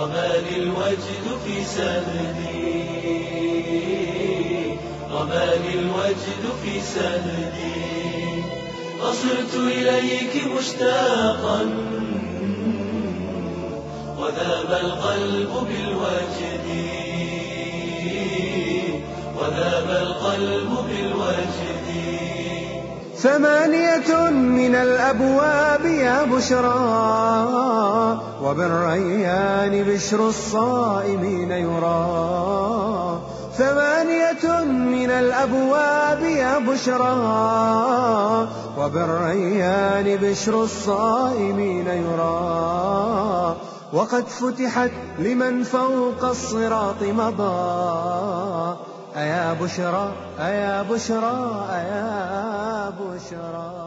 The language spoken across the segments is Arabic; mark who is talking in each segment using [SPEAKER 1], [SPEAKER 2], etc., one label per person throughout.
[SPEAKER 1] رماني الوجد في سهدي، رماني الوجد في سهدي، فصرت إليك مشتاقا وذاب القلب بالوجد، وذاب القلب بالوجد.
[SPEAKER 2] 8 من الأبواب يا بشرى، وبالريان بشر الصائمين يرى. 8 من الأبواب يا بشرى، وبالريان بشر الصائمين يرى. وقد فتحت لمن فوق الصراط مضى. أيا بشرى أيا بشرى أيا بشرى.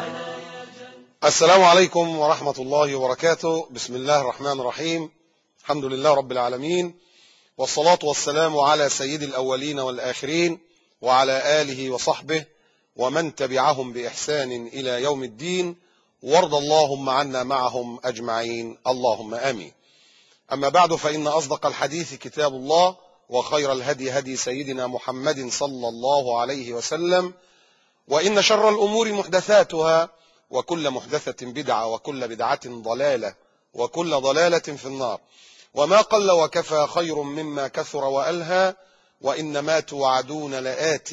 [SPEAKER 3] السلام عليكم ورحمة الله وبركاته. بسم الله الرحمن الرحيم. الحمد لله رب العالمين، والصلاة والسلام على سيد الأولين والآخرين، وعلى آله وصحبه ومن تبعهم بإحسان إلى يوم الدين، وارض اللهم عنا معهم أجمعين، اللهم آمين. أما بعد، فإن أصدق الحديث كتاب الله، وخير الهدي هدي سيدنا محمد صلى الله عليه وسلم، وإن شر الأمور محدثاتها، وكل محدثة بدعة، وكل بدعة ضلالة، وكل ضلالة في النار. وما قل وكفى خير مما كثر وألهى، وإنما توعدون لآت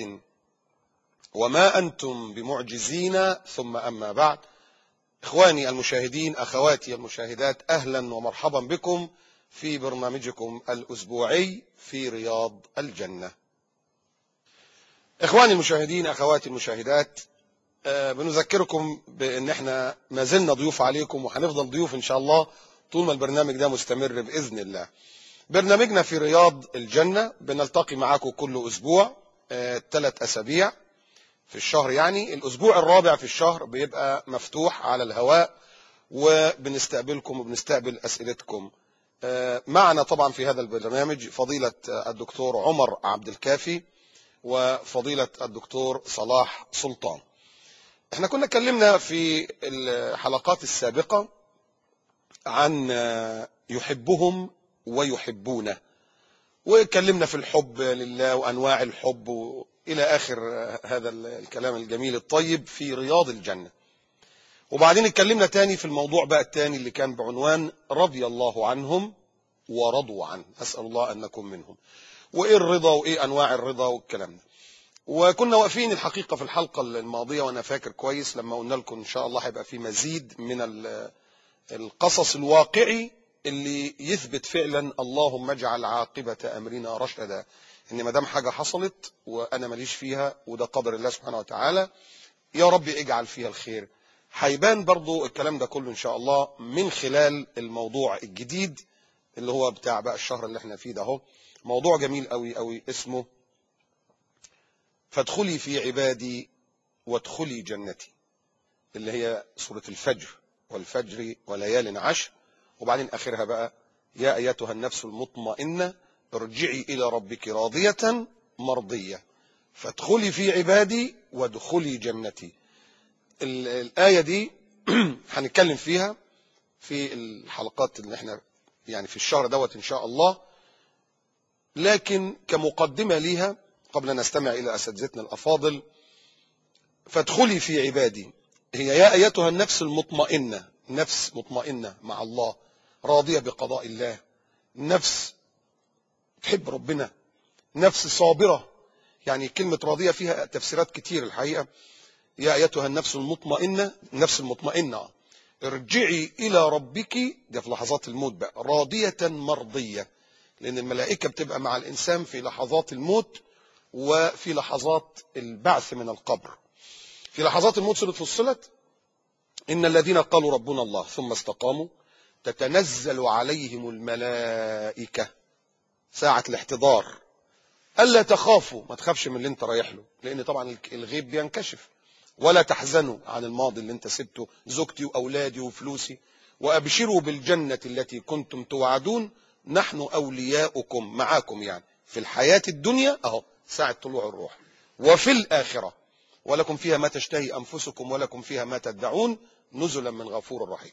[SPEAKER 3] وما أنتم بمعجزين. ثم أما بعد، إخواني المشاهدين، أخواتي المشاهدات، أهلا ومرحبا بكم في برنامجكم الأسبوعي في رياض الجنة. إخواني المشاهدين، أخواتي المشاهدات، بنذكركم بأن احنا ما زلنا ضيوف عليكم، وهنفضل ضيوف إن شاء الله طول ما البرنامج ده مستمر بإذن الله. برنامجنا في رياض الجنة بنلتقي معاكم كل أسبوع 3 أسابيع في الشهر، يعني الأسبوع الرابع في الشهر بيبقى مفتوح على الهواء، وبنستقبلكم وبنستقبل أسئلتكم. معنا طبعا في هذا البرنامج فضيلة الدكتور عمر عبد الكافي وفضيلة الدكتور صلاح سلطان. احنا كنا اتكلمنا في الحلقات السابقة عن يحبهم ويحبونه، واتكلمنا في الحب لله وأنواع الحب إلى آخر هذا الكلام الجميل الطيب في رياض الجنة. وبعدين اتكلمنا تاني في الموضوع بقى التاني اللي كان بعنوان رضي الله عنهم ورضوا عنه، أسأل الله أن نكون منهم، وإيه الرضا وإيه أنواع الرضا والكلام ده. وكنا واقفين الحقيقة في الحلقة الماضية، وأنا فاكر كويس لما قلنا لكم إن شاء الله هيبقى في مزيد من القصص الواقعي اللي يثبت فعلا اللهم اجعل عاقبة أمرنا رشدا، إن ما دام حاجة حصلت وأنا ماليش فيها وده قدر الله سبحانه وتعالى، يا رب اجعل فيها الخير. هيبان برضو الكلام ده كله إن شاء الله من خلال الموضوع الجديد اللي هو بتاع بقى الشهر اللي احنا فيه ده، هو موضوع جميل قوي قوي اسمه فادخلي في عبادي وادخلي جنتي، اللي هي سورة الفجر، والفجر وليال عشر، وبعدين آخرها بقى يا أيتها النفس المطمئنة ارجعي إلى ربك راضية مرضية فادخلي في عبادي وادخلي جنتي. الآية دي هنتكلم فيها في الحلقات اللي احنا يعني في الشهر دوت إن شاء الله، لكن كمقدمة ليها قبل أن نستمع إلى أساتذتنا الأفاضل، فادخلي في عبادي هي يا أيتها النفس المطمئنة، نفس مطمئنة مع الله راضية بقضاء الله، نفس تحب ربنا، نفس صابرة. يعني كلمة راضية فيها تفسيرات كتير الحقيقة. يا أيتها النفس المطمئنة، نفس المطمئنة ارجعي إلى ربك، ده في لحظات الموت بقى، راضية مرضية، لأن الملائكة بتبقى مع الإنسان في لحظات الموت وفي لحظات البعث من القبر. في لحظات الموت سورة فصلت إن الذين قالوا ربنا الله ثم استقاموا تتنزل عليهم الملائكة ساعة الاحتضار ألا تخافوا، ما تخافش من اللي انت رايح له، لأن طبعا الغيب بينكشف، ولا تحزنوا عن الماضي اللي انت سبته، زوجتي وأولادي وفلوسي، وأبشروا بالجنة التي كنتم توعدون نحن أولياؤكم معاكم، يعني في الحياة الدنيا أهو ساعة طلوع الروح، وفي الآخرة ولكم فيها ما تشتهي أنفسكم ولكم فيها ما تدعون نزلا من غفور رحيم.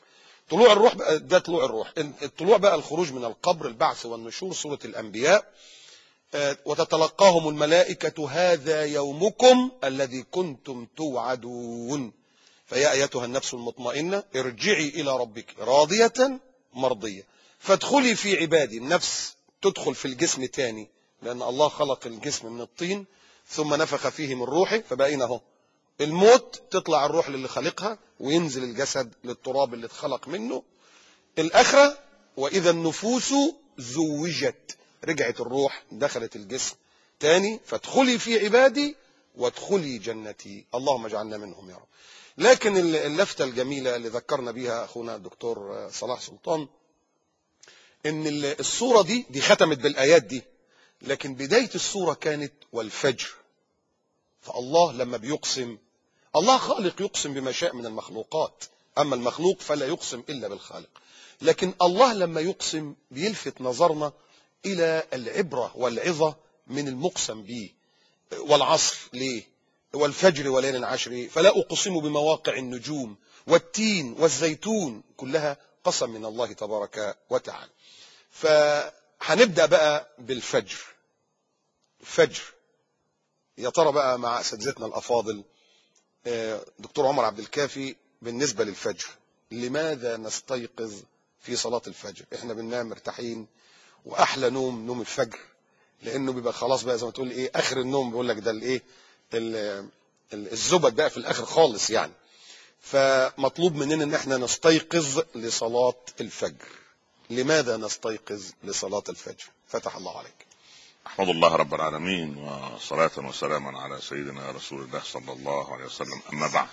[SPEAKER 3] طلوع الروح بقى ده طلوع الروح. الطلوع بقى الخروج من القبر، البعث والنشور، سورة الأنبياء. وتتلقاهم الملائكة هذا يومكم الذي كنتم توعدون فيا أيتها النفس المطمئنة ارجعي إلى ربك راضية مرضية فادخلي في عبادي. النفس تدخل في الجسم تاني، لأن الله خلق الجسم من الطين ثم نفخ فيه من روحه فبقينا اهو. الموت تطلع الروح للي خلقها وينزل الجسد للتراب اللي اتخلق منه. الآخرة وإذا النفوس زوجت، رجعت الروح دخلت الجسم تاني فادخلي في عبادي وادخلي جنتي. اللهم اجعلنا منهم يا رب. لكن اللفتة الجميلة اللي ذكرنا بها أخونا الدكتور صلاح سلطان ان الصورة دي ختمت بالآيات دي، لكن بداية الصورة كانت والفجر. فالله لما بيقسم، الله خالق يقسم بما شاء من المخلوقات، أما المخلوق فلا يقسم إلا بالخالق. لكن الله لما يقسم بيلفت نظرنا إلى العبرة والعظة من المقسم به. والعصر ليه؟ والفجر وليل عشر فلا أقسم بمواقع النجوم والتين والزيتون، كلها قسم من الله تبارك وتعالى. فهنبدأ بقى بالفجر. الفجر يا ترى بقى مع أساتذتنا الأفاضل دكتور عمر عبد الكافي، بالنسبة للفجر لماذا نستيقظ في صلاة الفجر؟ احنا بننام مرتاحين واحلى نوم الفجر، لانه بيبقى خلاص بقى زي ما تقول ايه اخر النوم، بيقول لك ده الايه الزبد بقى في الاخر خالص يعني. فمطلوب مننا ان احنا نستيقظ لصلاة الفجر. لماذا نستيقظ لصلاة الفجر؟ فتح الله عليك.
[SPEAKER 4] أحمد الله رب العالمين وصلاة وسلاما على سيدنا رسول الله صلى الله عليه وسلم. أما بعد،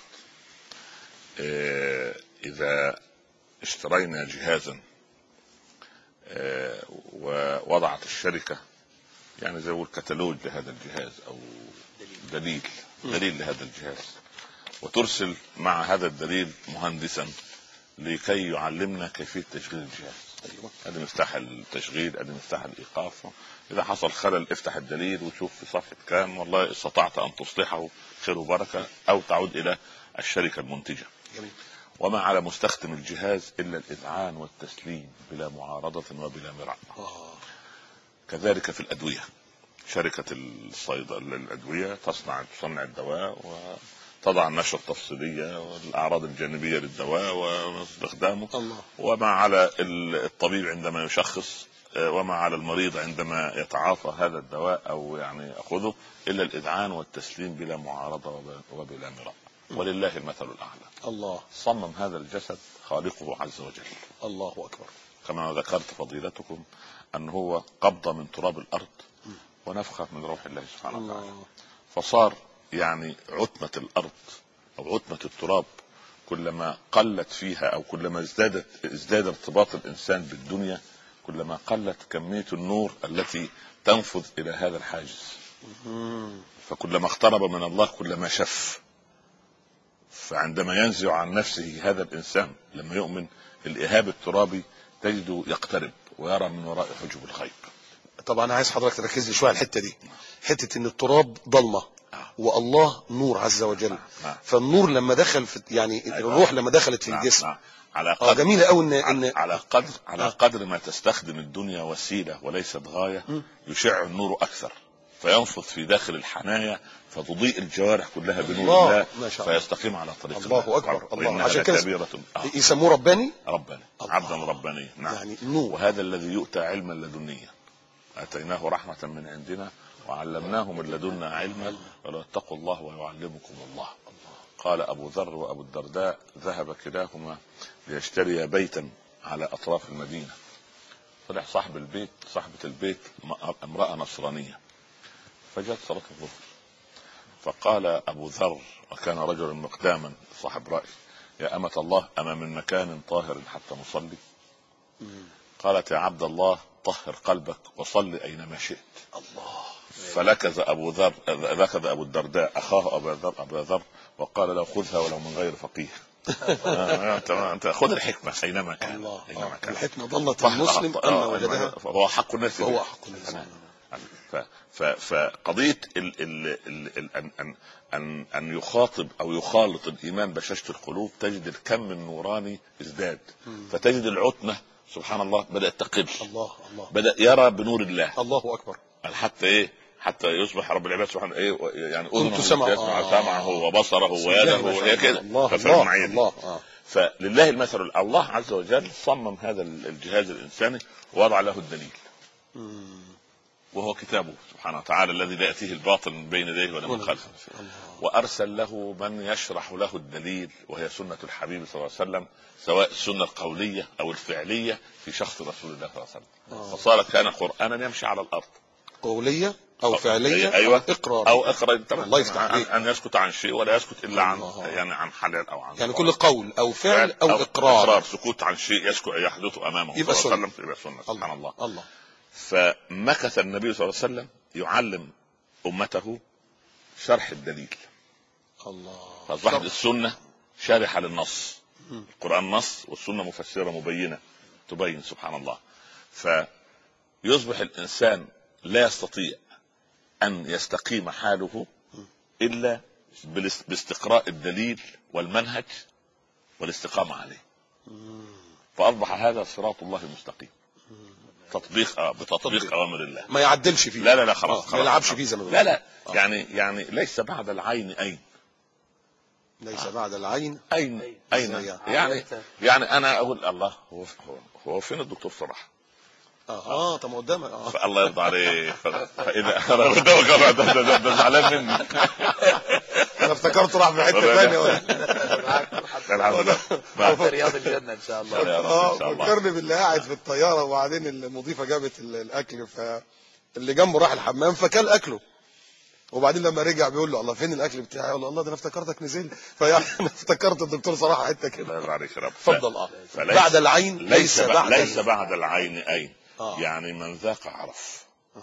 [SPEAKER 4] إذا اشترينا جهازا ووضعت الشركة يعني زي الكتالوج لهذا الجهاز أو دليل لهذا الجهاز، وترسل مع هذا الدليل مهندسا لكي يعلمنا كيفية تشغيل الجهاز. هذا مفتاح التشغيل، هذا مفتاح الإيقاف. إذا حصل خلل افتح الدليل وشوف في صفحة كام، والله استطعت أن تصلحه خير وبركة، أو تعود إلى الشركة المنتجة.
[SPEAKER 3] جميل.
[SPEAKER 4] وما على مستخدم الجهاز إلا الإذعان والتسليم بلا معارضة وبلا مراء. كذلك في الأدوية، شركة الأدوية تصنع الدواء وتضع النشرة التفصيلية والأعراض الجانبية للدواء واستخدامه. وما على الطبيب عندما يشخص، وما على المريض عندما يتعاطى هذا الدواء أو يعني يأخذه، إلا الإذعان والتسليم بلا معارضة وبلا مراء. ولله المثل الأعلى.
[SPEAKER 3] الله
[SPEAKER 4] صمم هذا الجسد خالقه عز وجل.
[SPEAKER 3] الله أكبر.
[SPEAKER 4] كما ذكرت فضيلتكم أنه هو قبضة من تراب الأرض ونفخة من روح الله سبحانه وتعالى، فصار يعني عتمة الأرض أو عتمة التراب كلما قلت فيها أو كلما ازداد ارتباط الإنسان بالدنيا، كلما قلت كمية النور التي تنفذ إلى هذا الحاجز. فكلما اقترب من الله كلما شف. فعندما ينزع عن نفسه هذا الإنسان لما يؤمن، الإهاب الترابي تجده يقترب ويرى من وراء حجب الغيب.
[SPEAKER 3] طبعا أنا عايز حضرتك تركز لي شوية على الحتة دي، حتة إن التراب ضلمة والله نور عز وجل. فالنور لما دخل في يعني الروح لما دخلت في الجسم
[SPEAKER 4] على قدر
[SPEAKER 3] جميلة أوي إن
[SPEAKER 4] على قدر ما تستخدم الدنيا وسيلة وليست غاية، يشع النور أكثر فينفذ في داخل الحنايا فتضيء الجوارح كلها بنور الله فيستقيم على طريق
[SPEAKER 3] الله أكبر. الله
[SPEAKER 4] عشان كده
[SPEAKER 3] يسموه رباني
[SPEAKER 4] عبدا رباني. نعم. يعني
[SPEAKER 3] نور.
[SPEAKER 4] وهذا الذي يؤتى علما لدنيا، آتيناه رحمة من عندنا وعلمناه من لدنا علما ولو اتقوا الله ويعلمكم الله. قال أبو ذر وأبو الدرداء ذهب كلاهما ليشتري بيتا على أطراف المدينة. طلع صاحبة البيت امرأة نصرانية، فجاءت صلاة الظهر فقال أبو ذر وكان رجلا مقداما صاحب رأي: يا أمة الله أما من مكان طاهر حتى نصلي؟ قالت: يا عبد الله طهر قلبك وصل أينما شئت.
[SPEAKER 3] الله.
[SPEAKER 4] فلكذ أبو الدرداء أخاه أبا ذر وقال له: خذها ولو من غير فقيه. أنت خذ الحكمة أينما كان.
[SPEAKER 3] الحكمة ضلت المسلم أما وجدها
[SPEAKER 4] فهو حق الناس. فقضيه ان يخاطب او يخالط الايمان بشاشه القلوب، تجد الكم النوراني ازداد، فتجد العتمه سبحان الله بدات تقل،
[SPEAKER 3] الله
[SPEAKER 4] بدا يرى بنور الله.
[SPEAKER 3] الله اكبر.
[SPEAKER 4] حتى ايه؟ حتى يصبح رب العباد سبحانه ايه يعني اذنه
[SPEAKER 3] سمعه
[SPEAKER 4] سمعه وبصره ويده وهي كده.
[SPEAKER 3] الله.
[SPEAKER 4] فلله المثل. الله عز وجل صمم هذا الجهاز الانساني ووضع له الدليل، وهو كتابه سبحانه وتعالى الذي لا يأتيه الباطل من بين يديه ولا من خلفه، وأرسل له من يشرح له الدليل، وهي سنة الحبيب صلى الله عليه وسلم، سواء السنة القولية أو الفعلية في شخص رسول الله صلى الله عليه وسلم. فصار كان قرآنا يمشي على الأرض،
[SPEAKER 3] قولية أو فعلية
[SPEAKER 4] أيوة.
[SPEAKER 3] أو
[SPEAKER 4] إقرار
[SPEAKER 3] الله يستحق
[SPEAKER 4] أن يسكت عن شيء ولا يسكت إلا عن يعني عن حلال أو عن
[SPEAKER 3] يعني كل قول أو فعل أو إقرار
[SPEAKER 4] سكوت عن شيء يحدث أمامه
[SPEAKER 3] يبقى
[SPEAKER 4] صلى الله عليه وسلم يبقى سنة. سبحان الله. فمكث النبي صلى الله عليه وسلم يعلم أمته شرح الدليل. فأصبحت السنة شارحة للنص، القرآن نص والسنة مفسرة مبينة تبين سبحان الله. فيصبح الإنسان لا يستطيع أن يستقيم حاله إلا باستقراء الدليل والمنهج والاستقامة عليه. فأصبح هذا صراط الله المستقيم، بتطبيق اوامر الله،
[SPEAKER 3] ما يعدلش فيه.
[SPEAKER 4] لا خلاص
[SPEAKER 3] ما يلعبش فيه زي ما
[SPEAKER 4] بيقولوا. لا يعني ليس بعد العين اين،
[SPEAKER 3] ليس بعد العين
[SPEAKER 4] اين يعني انا اقول الله هو فين الدكتور صلاح؟
[SPEAKER 3] طب قدامك
[SPEAKER 4] الله يرضى عليه. فاذا انا قدامك ده زعلان مني.
[SPEAKER 3] انا افتكرت راح في حته ثانيه
[SPEAKER 4] الحمد لله
[SPEAKER 5] رياض الجنه ان شاء الله.
[SPEAKER 3] فكرني باللي قاعد في الطياره وبعدين المضيفه جابت الاكل، فاللي جنبه راح الحمام فكل اكله، وبعدين لما رجع بيقول له الله فين الاكل بتاعي؟ يقول له الله ده انا افتكرتك نزلت. فيعني انا افتكرت الدكتور صراحه حته كده.
[SPEAKER 4] الله عليك يا رب.
[SPEAKER 3] اتفضل. بعد العين ليس
[SPEAKER 4] بعد العين اين. يعني من ذاق عرف.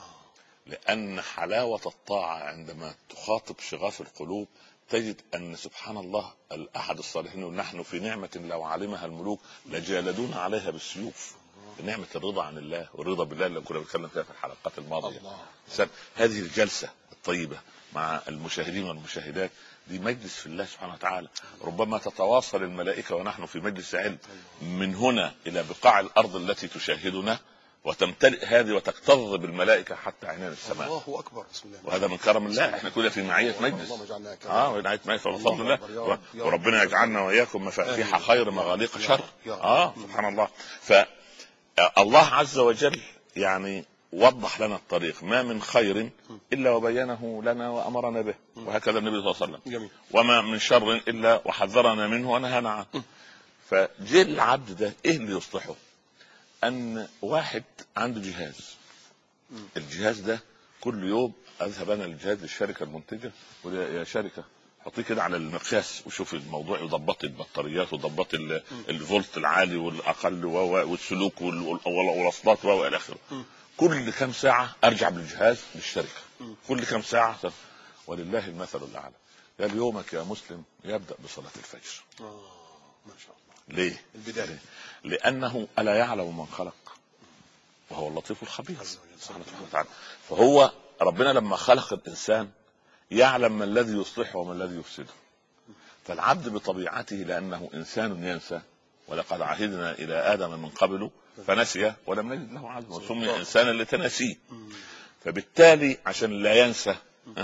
[SPEAKER 4] لأن حلاوة الطاعة عندما تخاطب شغاف القلوب تجد أن سبحان الله أحد الصالحين نحن في نعمة لو علمها الملوك لجالدون عليها بالسيوف. نعمة الرضا عن الله والرضا بالله اللي كنا بنتكلم فيها في الحلقات الماضية. هذه الجلسة الطيبة مع المشاهدين والمشاهدات دي مجلس في الله سبحانه وتعالى. ربما تتواصل الملائكة ونحن في مجلس علم من هنا إلى بقاع الأرض التي تشاهدنا، وتمتلئ هذه وتكتظ بالملائكة حتى عنان السماء.
[SPEAKER 3] الله أكبر. بسم الله.
[SPEAKER 4] وهذا من كرم الله. احنا كنا في معية مجلس. معية مجلس بفضل الله. وربنا يجعلنا وإياكم مفاتيح خير مغاليق شر. سبحان الله. فالله عز وجل يعني وضح لنا الطريق، ما من خير إلا وبينه لنا وأمرنا به، وهكذا النبي صلى الله عليه وسلم. وما من شر إلا وحذرنا منه ونهانا عنه. فجي العبد ده إيه اللي يصلحه؟ أن واحد عنده جهاز، الجهاز ده كل يوم أذهب أنا الجهاز للشركة المنتجة ويا شركة حطيه كده على المقياس وشوف الموضوع، يضبط البطاريات وضبط الفولت العالي والأقل والسلوك والوصلات وإلى آخره. كل كم ساعة أرجع بالجهاز للشركة، كل كم ساعة. ولله المثل الأعلى. قال يومك يا مسلم يبدأ بصلاة الفجر.
[SPEAKER 3] ما شاء الله.
[SPEAKER 4] ليه؟
[SPEAKER 3] البداية.
[SPEAKER 4] لأنه ألا يعلم من خلق وهو اللطيف الخبير سبحانه وتعالى. فهو ربنا لما خلق الإنسان يعلم ما الذي يصلحه وما الذي يفسده. فالعبد بطبيعته لأنه إنسان ينسى، ولقد عهدنا إلى آدم من قبل فنسي ولم نجد له عزما، وسمي إنسانا لتناسيه. فبالتالي عشان لا ينسى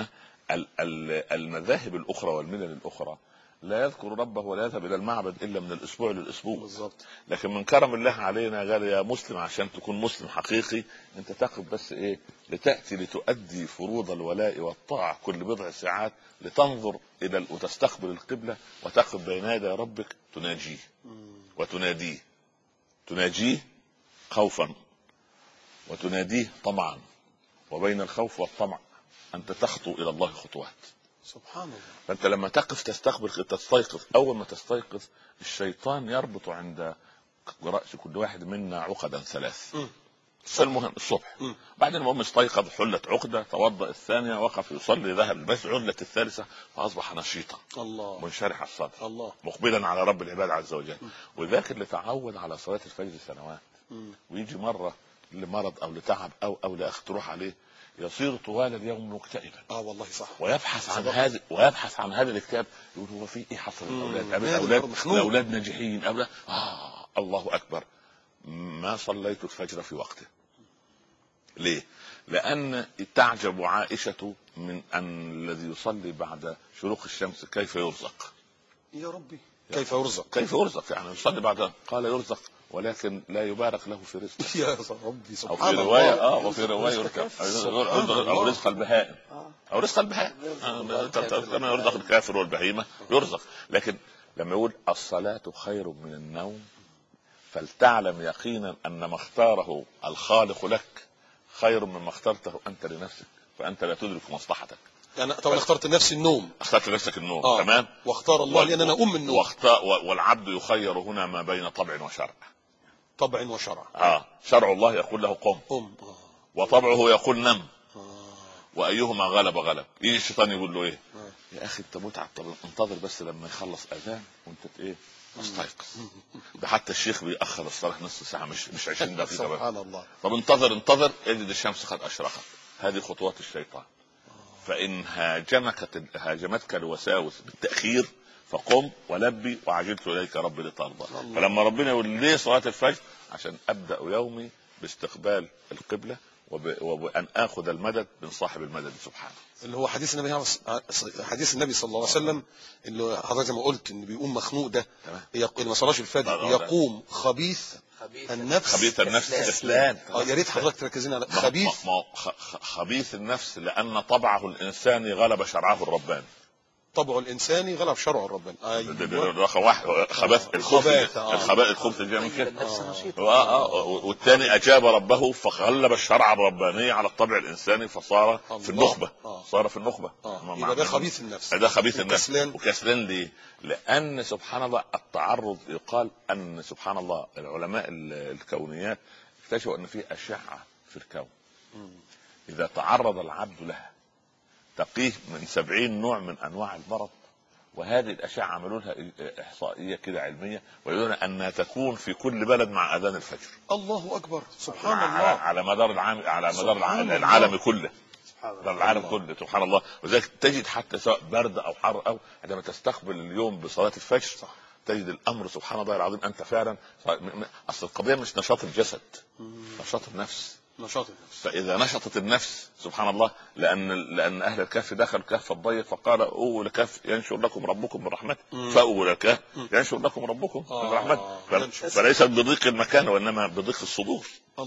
[SPEAKER 4] المذاهب الأخرى والملل الأخرى لا يذكر ربه ولا يذهب إلى المعبد إلا من الأسبوع للأسبوع بالضبط. لكن من كرم الله علينا قال يا مسلم عشان تكون مسلم حقيقي أنت تقف بس إيه لتأتي لتؤدي فروض الولاء والطاعة كل بضع ساعات، لتنظر إلى وتستقبل القبلة وتقف بين يدي ربك تناجيه وتناديه، تناجيه خوفا وتناديه طمعا، وبين الخوف والطمع أنت تخطو إلى الله خطوات.
[SPEAKER 3] سبحان الله.
[SPEAKER 4] فأنت لما تقف تستيقظ، أول ما تستيقظ الشيطان يربط عند رأس كل واحد منا عقدا 3. فالمهم الصبح بعدين المهم استيقظ حلت عقدة، توضأ الثانية، وقف يصلي، ذهب بس علت الثالثة، فأصبح نشيطا الله منشرح الصدر الله مقبلا على رب العباد عز وجل. وذاك اللي تعود على صلاة الفجر سنوات ويجي مرة لمرض او لتعب او لاخ تروح عليه يصير طوال اليوم مكتئبا.
[SPEAKER 3] والله صح.
[SPEAKER 4] ويبحث عن هذا الاكتئاب، يقول هو في ايه حصل للاولاد؟ الاولاد ناجحين الله اكبر. ما صليت الفجر في وقته. ليه؟ لأن تعجب عائشة من أن الذي يصلي بعد شروق الشمس كيف يرزق.
[SPEAKER 3] يا ربي كيف يرزق؟
[SPEAKER 4] كيف يرزق؟ يعني يصلي بعد، قال يرزق ولكن لا يبارك له في رزقه.
[SPEAKER 3] يا ربي سبحان
[SPEAKER 4] الله. وفي رواية يرزق أو رزق البهائم أو رزق البهائم كما يرزق الكافر والبهيمة يرزق. لكن لما يقول الصلاة خير من النوم فلتعلم يقينا أن ما اختاره الخالق لك خير مما اخترته أنت لنفسك، فأنت لا تدرك مصلحتك.
[SPEAKER 3] يعني طبعا اخترت نفسي النوم،
[SPEAKER 4] اخترت نفسك النوم. تمام.
[SPEAKER 3] واختار الله لي أن أنا أم النوم.
[SPEAKER 4] والعبد يخير هنا ما بين طبع وشرع.
[SPEAKER 3] طبع وشرع.
[SPEAKER 4] شرع الله يقول له قم، وطبعه يقول نم. وأيهما غلب. يجي الشيطان يقول له ايه؟ يا اخي انت متعب، طب انتظر بس لما يخلص اذان وانت ايه استيقظ. ده حتى الشيخ بيأخر الصلاة نص ساعة مش 20 دقيقة.
[SPEAKER 3] سبحان الله.
[SPEAKER 4] طب انتظر يجد الشمس قد أشرقت. هذه خطوات الشيطان. فإن هاجمتك الوساوس بالتأخير فقم ولبي وعجلت إليك ربي لترضى. فلما ربنا يقول ليه صلاة الفجر؟ عشان أبدأ يومي باستقبال القبلة وأن أخذ المدد من صاحب المدد سبحانه.
[SPEAKER 3] اللي هو حديث النبي صلى الله عليه وسلم اللي حضرتك زي ما قلت ان بيقوم مخنوق ده ما صلاش الفجر يقوم خبيث النفس كسلان. يا ريت حضرتك تركزين على
[SPEAKER 4] خبيث النفس لأن طبعه الإنساني غلب شرعه الرباني.
[SPEAKER 3] طبع الانساني غلب شرع الرباني.
[SPEAKER 4] الخبث الجميل. والثاني اجاب ربه فغلب الشرع الرباني على الطبع الانساني فصار في النخبه.
[SPEAKER 3] يبقى ده خبيث النفس.
[SPEAKER 4] ده خبيث النفس. وكسلان ليه؟ لان سبحان الله التعرض، يقال ان سبحان الله العلماء الكونيات اكتشفوا ان في اشعه في الكون اذا تعرض العبد لها تقيه من 70 نوع من انواع المرض. وهذه الاشعه عملوا لها احصائيه كده علميه ويقولون انها تكون في كل بلد مع اذان الفجر.
[SPEAKER 3] الله اكبر. سبحان الله.
[SPEAKER 4] على مدار العالم كله. العالم كله سبحان الله. وذلك تجد حتى سواء برد او حر او عندما تستقبل اليوم بصلاه الفجر تجد الامر سبحان الله العظيم. انت فعلا اصل القضيه مش نشاط الجسد، نشاط النفس. فإذا نشطت النفس سبحان الله، لأن أهل الكهف دخلوا كهف الضيق فقال أول كهف ينشر لكم ربكم من رحمته فأول كهف ينشر لكم ربكم من رحمته. فليست بضيق المكان وإنما بضيق الصدور.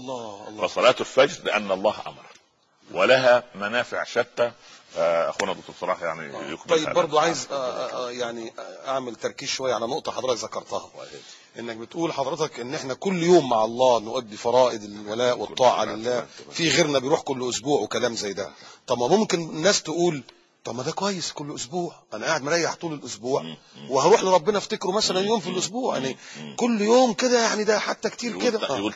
[SPEAKER 4] فصلاة الفجر لأن الله أمر ولها منافع شتى. أخونا دكتور صلاح يعني يكمل.
[SPEAKER 3] طيب برضو عايز يعني أعمل تركيز شوية على نقطة حضرتك ذكرتها، انك بتقول حضرتك ان احنا كل يوم مع الله نؤدي فرائض الولاء والطاعة لله، في غيرنا بيروح كل اسبوع وكلام زي ده. طب ما ممكن الناس تقول طب ما ده كويس كل اسبوع، انا قاعد مريح طول الاسبوع وهروح لربنا افتكره مثلا يوم في الاسبوع، يعني كل يوم كده يعني ده حتى كتير كده.
[SPEAKER 4] يقول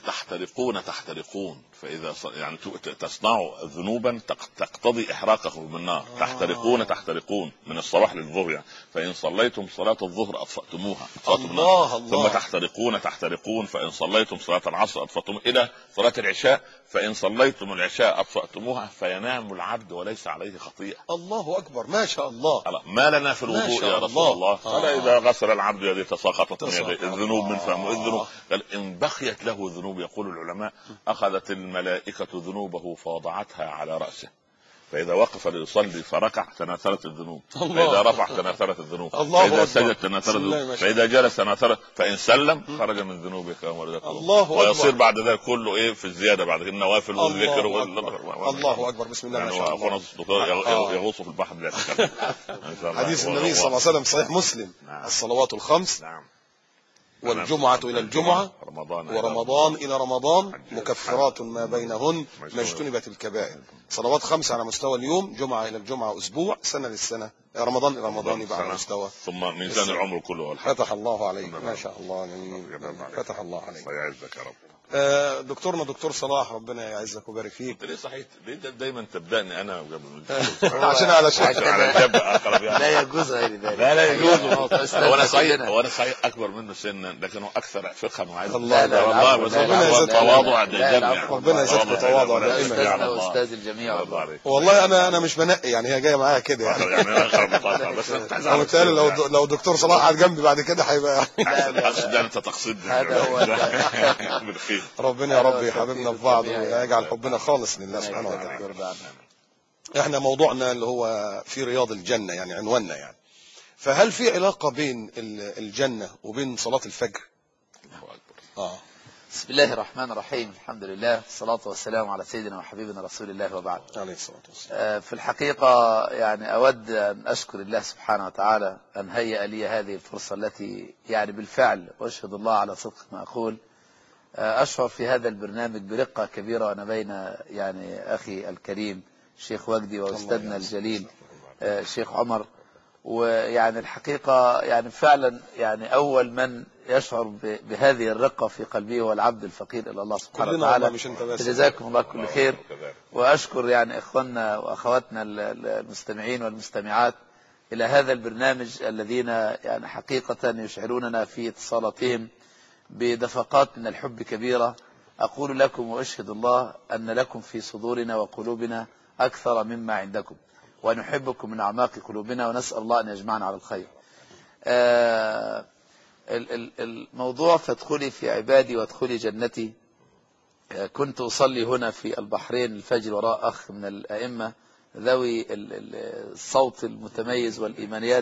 [SPEAKER 4] تحترقون فاذا يعني تصنعوا ذنوبا تقتضي احراقكم بالنار. تحترقون من الصباح للظهر يعني. فان صليتم صلاه الظهر اطفأتموها. ثم تحترقون فان صليتم صلاه العصر اطفأتم الى صلاه العشاء. فان صليتم العشاء اطفأتموها فينام العبد وليس عليه خطيئه.
[SPEAKER 3] الله اكبر ما شاء الله.
[SPEAKER 4] ما لنا في الوضوء يا رسول الله؟ قال اذا غسل العبد يديه تساقطت من يديه الذنوب من فمه الذنوب. قال ان بقيت له ذنوب يقول العلماء اخذت الملائكة ذنوبه فوضعتها على رأسه، فإذا وقف ليصلي فركع تناثرت الذنوب، فإذا رفع تناثرت الذنوب، فإذا سجد تناثرت الذنوب، فإذا جلس تناثرت، فإن سلم خرج من ذنوبه كما ولدت الله. ويصير بعد ذلك كله إيه في الزيادة بعد كده النوافل والذكر
[SPEAKER 3] الله أكبر. بسم الله ما شاء الله.
[SPEAKER 4] يغوص في البحر.
[SPEAKER 3] حديث النبي صلى الله عليه وسلم صحيح مسلم الصلوات الخمس والجمعة إلى الجمعة ورمضان إلى رمضان مكفرات ما بينهن ما اجتنبت الكبائر. صلوات 5 على مستوى اليوم، جمعة إلى الجمعة أسبوع، سنة للسنة، رمضان إلى رمضان يبقى على مستوى
[SPEAKER 4] ثم ميزان العمر كله.
[SPEAKER 3] فتح الله عليك ما شاء الله. فتح الله عليك.
[SPEAKER 4] يعزك يا رب.
[SPEAKER 3] دكتورنا دكتور صلاح ربنا يعزك ويبارك فيك.
[SPEAKER 4] انت ليه صحيح دايما تبدأني انا قبل
[SPEAKER 3] عشان على
[SPEAKER 4] جنب اقرب يعني.
[SPEAKER 5] لا يجوز غير ذلك.
[SPEAKER 4] لا يجوز. هو انا صحيح اكبر منه سنا لكنه اكثر فقها وعلما.
[SPEAKER 3] الله
[SPEAKER 4] بس تواضع جميع.
[SPEAKER 3] ربنا يزيدك تواضع
[SPEAKER 5] دائما. استاذ الجميع
[SPEAKER 3] والله. انا مش بنقي يعني، هي جايه معايا كده يعني. بس بالتالي لو دكتور صلاح قاعد جنبي بعد كده هيبقى
[SPEAKER 4] اقصد انت تقصدني.
[SPEAKER 5] هذا هو
[SPEAKER 3] ربنا يا رب يحببنا في بعض ويجعل حبنا خالص لله سبحانه وتعالى. احنا موضوعنا اللي هو في رياض الجنة يعني عنواننا يعني. فهل في علاقة بين الجنة وبين صلاة الفجر؟
[SPEAKER 5] بسم الله الرحمن الرحيم. الحمد لله والصلاة والسلام على سيدنا وحبيبنا رسول الله وبعد.
[SPEAKER 3] عليه الصلاة والسلام.
[SPEAKER 5] في الحقيقة يعني أود أن أشكر الله سبحانه وتعالى أن هيأ لي هذه الفرصة التي يعني بالفعل وأشهد الله على صدق ما أقول أشعر في هذا البرنامج برقة كبيرة وأنا بين يعني أخي الكريم الشيخ وجدي وأستاذنا الجليل الشيخ عمر. ويعني الحقيقة يعني فعلا يعني أول من يشعر بهذه الرقة في قلبه هو العبد الفقير إلى الله سبحانه وتعالى. جزاكم الله كل خير. وأشكر يعني إخواننا وأخواتنا المستمعين والمستمعات إلى هذا البرنامج الذين يعني حقيقة يشعروننا في اتصالاتهم بدفقات من الحب كبيرة. أقول لكم وأشهد الله أن لكم في صدورنا وقلوبنا أكثر مما عندكم، ونحبكم من أعماق قلوبنا، ونسأل الله أن يجمعنا على الخير. الموضوع فادخلي في عبادي وادخلي جنتي. كنت أصلي هنا في البحرين الفجر وراء أخ من الأئمة ذوي الصوت المتميز والإيمانيات،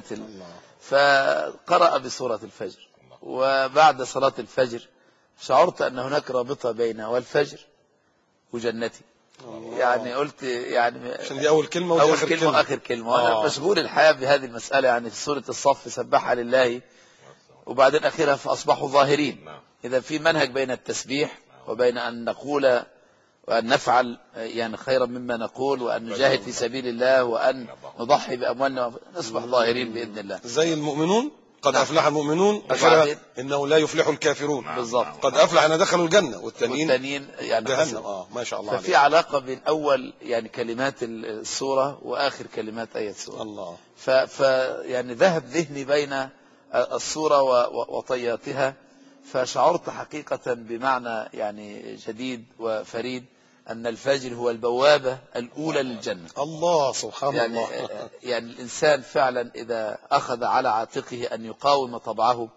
[SPEAKER 5] فقرأ بسورة الفجر، وبعد صلاة الفجر شعرت أن هناك رابطة بين والفجر وجنتي. يعني قلت يعني
[SPEAKER 3] عشان دي أول كلمة
[SPEAKER 5] وآخر كلمة وأنا مشغول الحياة بهذه المسألة. يعني في سورة الصف سبح لله وبعدين أخيرا فأصبحوا ظاهرين. إذا في منهج بين التسبيح وبين أن نقول وأن نفعل يعني خيرا مما نقول، وأن نجاهد في سبيل الله، وأن نضحي بأموالنا نصبح ظاهرين بإذن الله
[SPEAKER 3] زي المؤمنون. قد أفلح المؤمنون إنه لا يفلح الكافرون.
[SPEAKER 5] بالضبط.
[SPEAKER 3] قد أفلح أن دخلوا الجنة والتانيين
[SPEAKER 5] يعني
[SPEAKER 3] جهنم. ما شاء الله.
[SPEAKER 5] ففي علاقة بين أول يعني كلمات السورة وآخر كلمات آية السورة.
[SPEAKER 3] الله.
[SPEAKER 5] يعني ذهب ذهني بين السورة وطياتها، فشعرت حقيقة بمعنى يعني جديد وفريد أن الفجر هو البوابة الأولى للجنة.
[SPEAKER 3] الله سبحان الله.
[SPEAKER 5] يعني الإنسان فعلا إذا أخذ على عاتقه أن يقاوم طبعه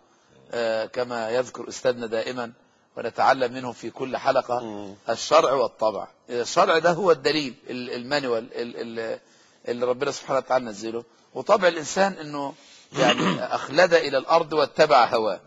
[SPEAKER 5] كما يذكر أستاذنا دائما ونتعلم منه في كل حلقة الشرع والطبع. الشرع ده هو الدليل المانوال اللي ربنا سبحانه وتعالى نزله، وطبع الإنسان أنه يعني أخلد إلى الأرض واتبع هواه.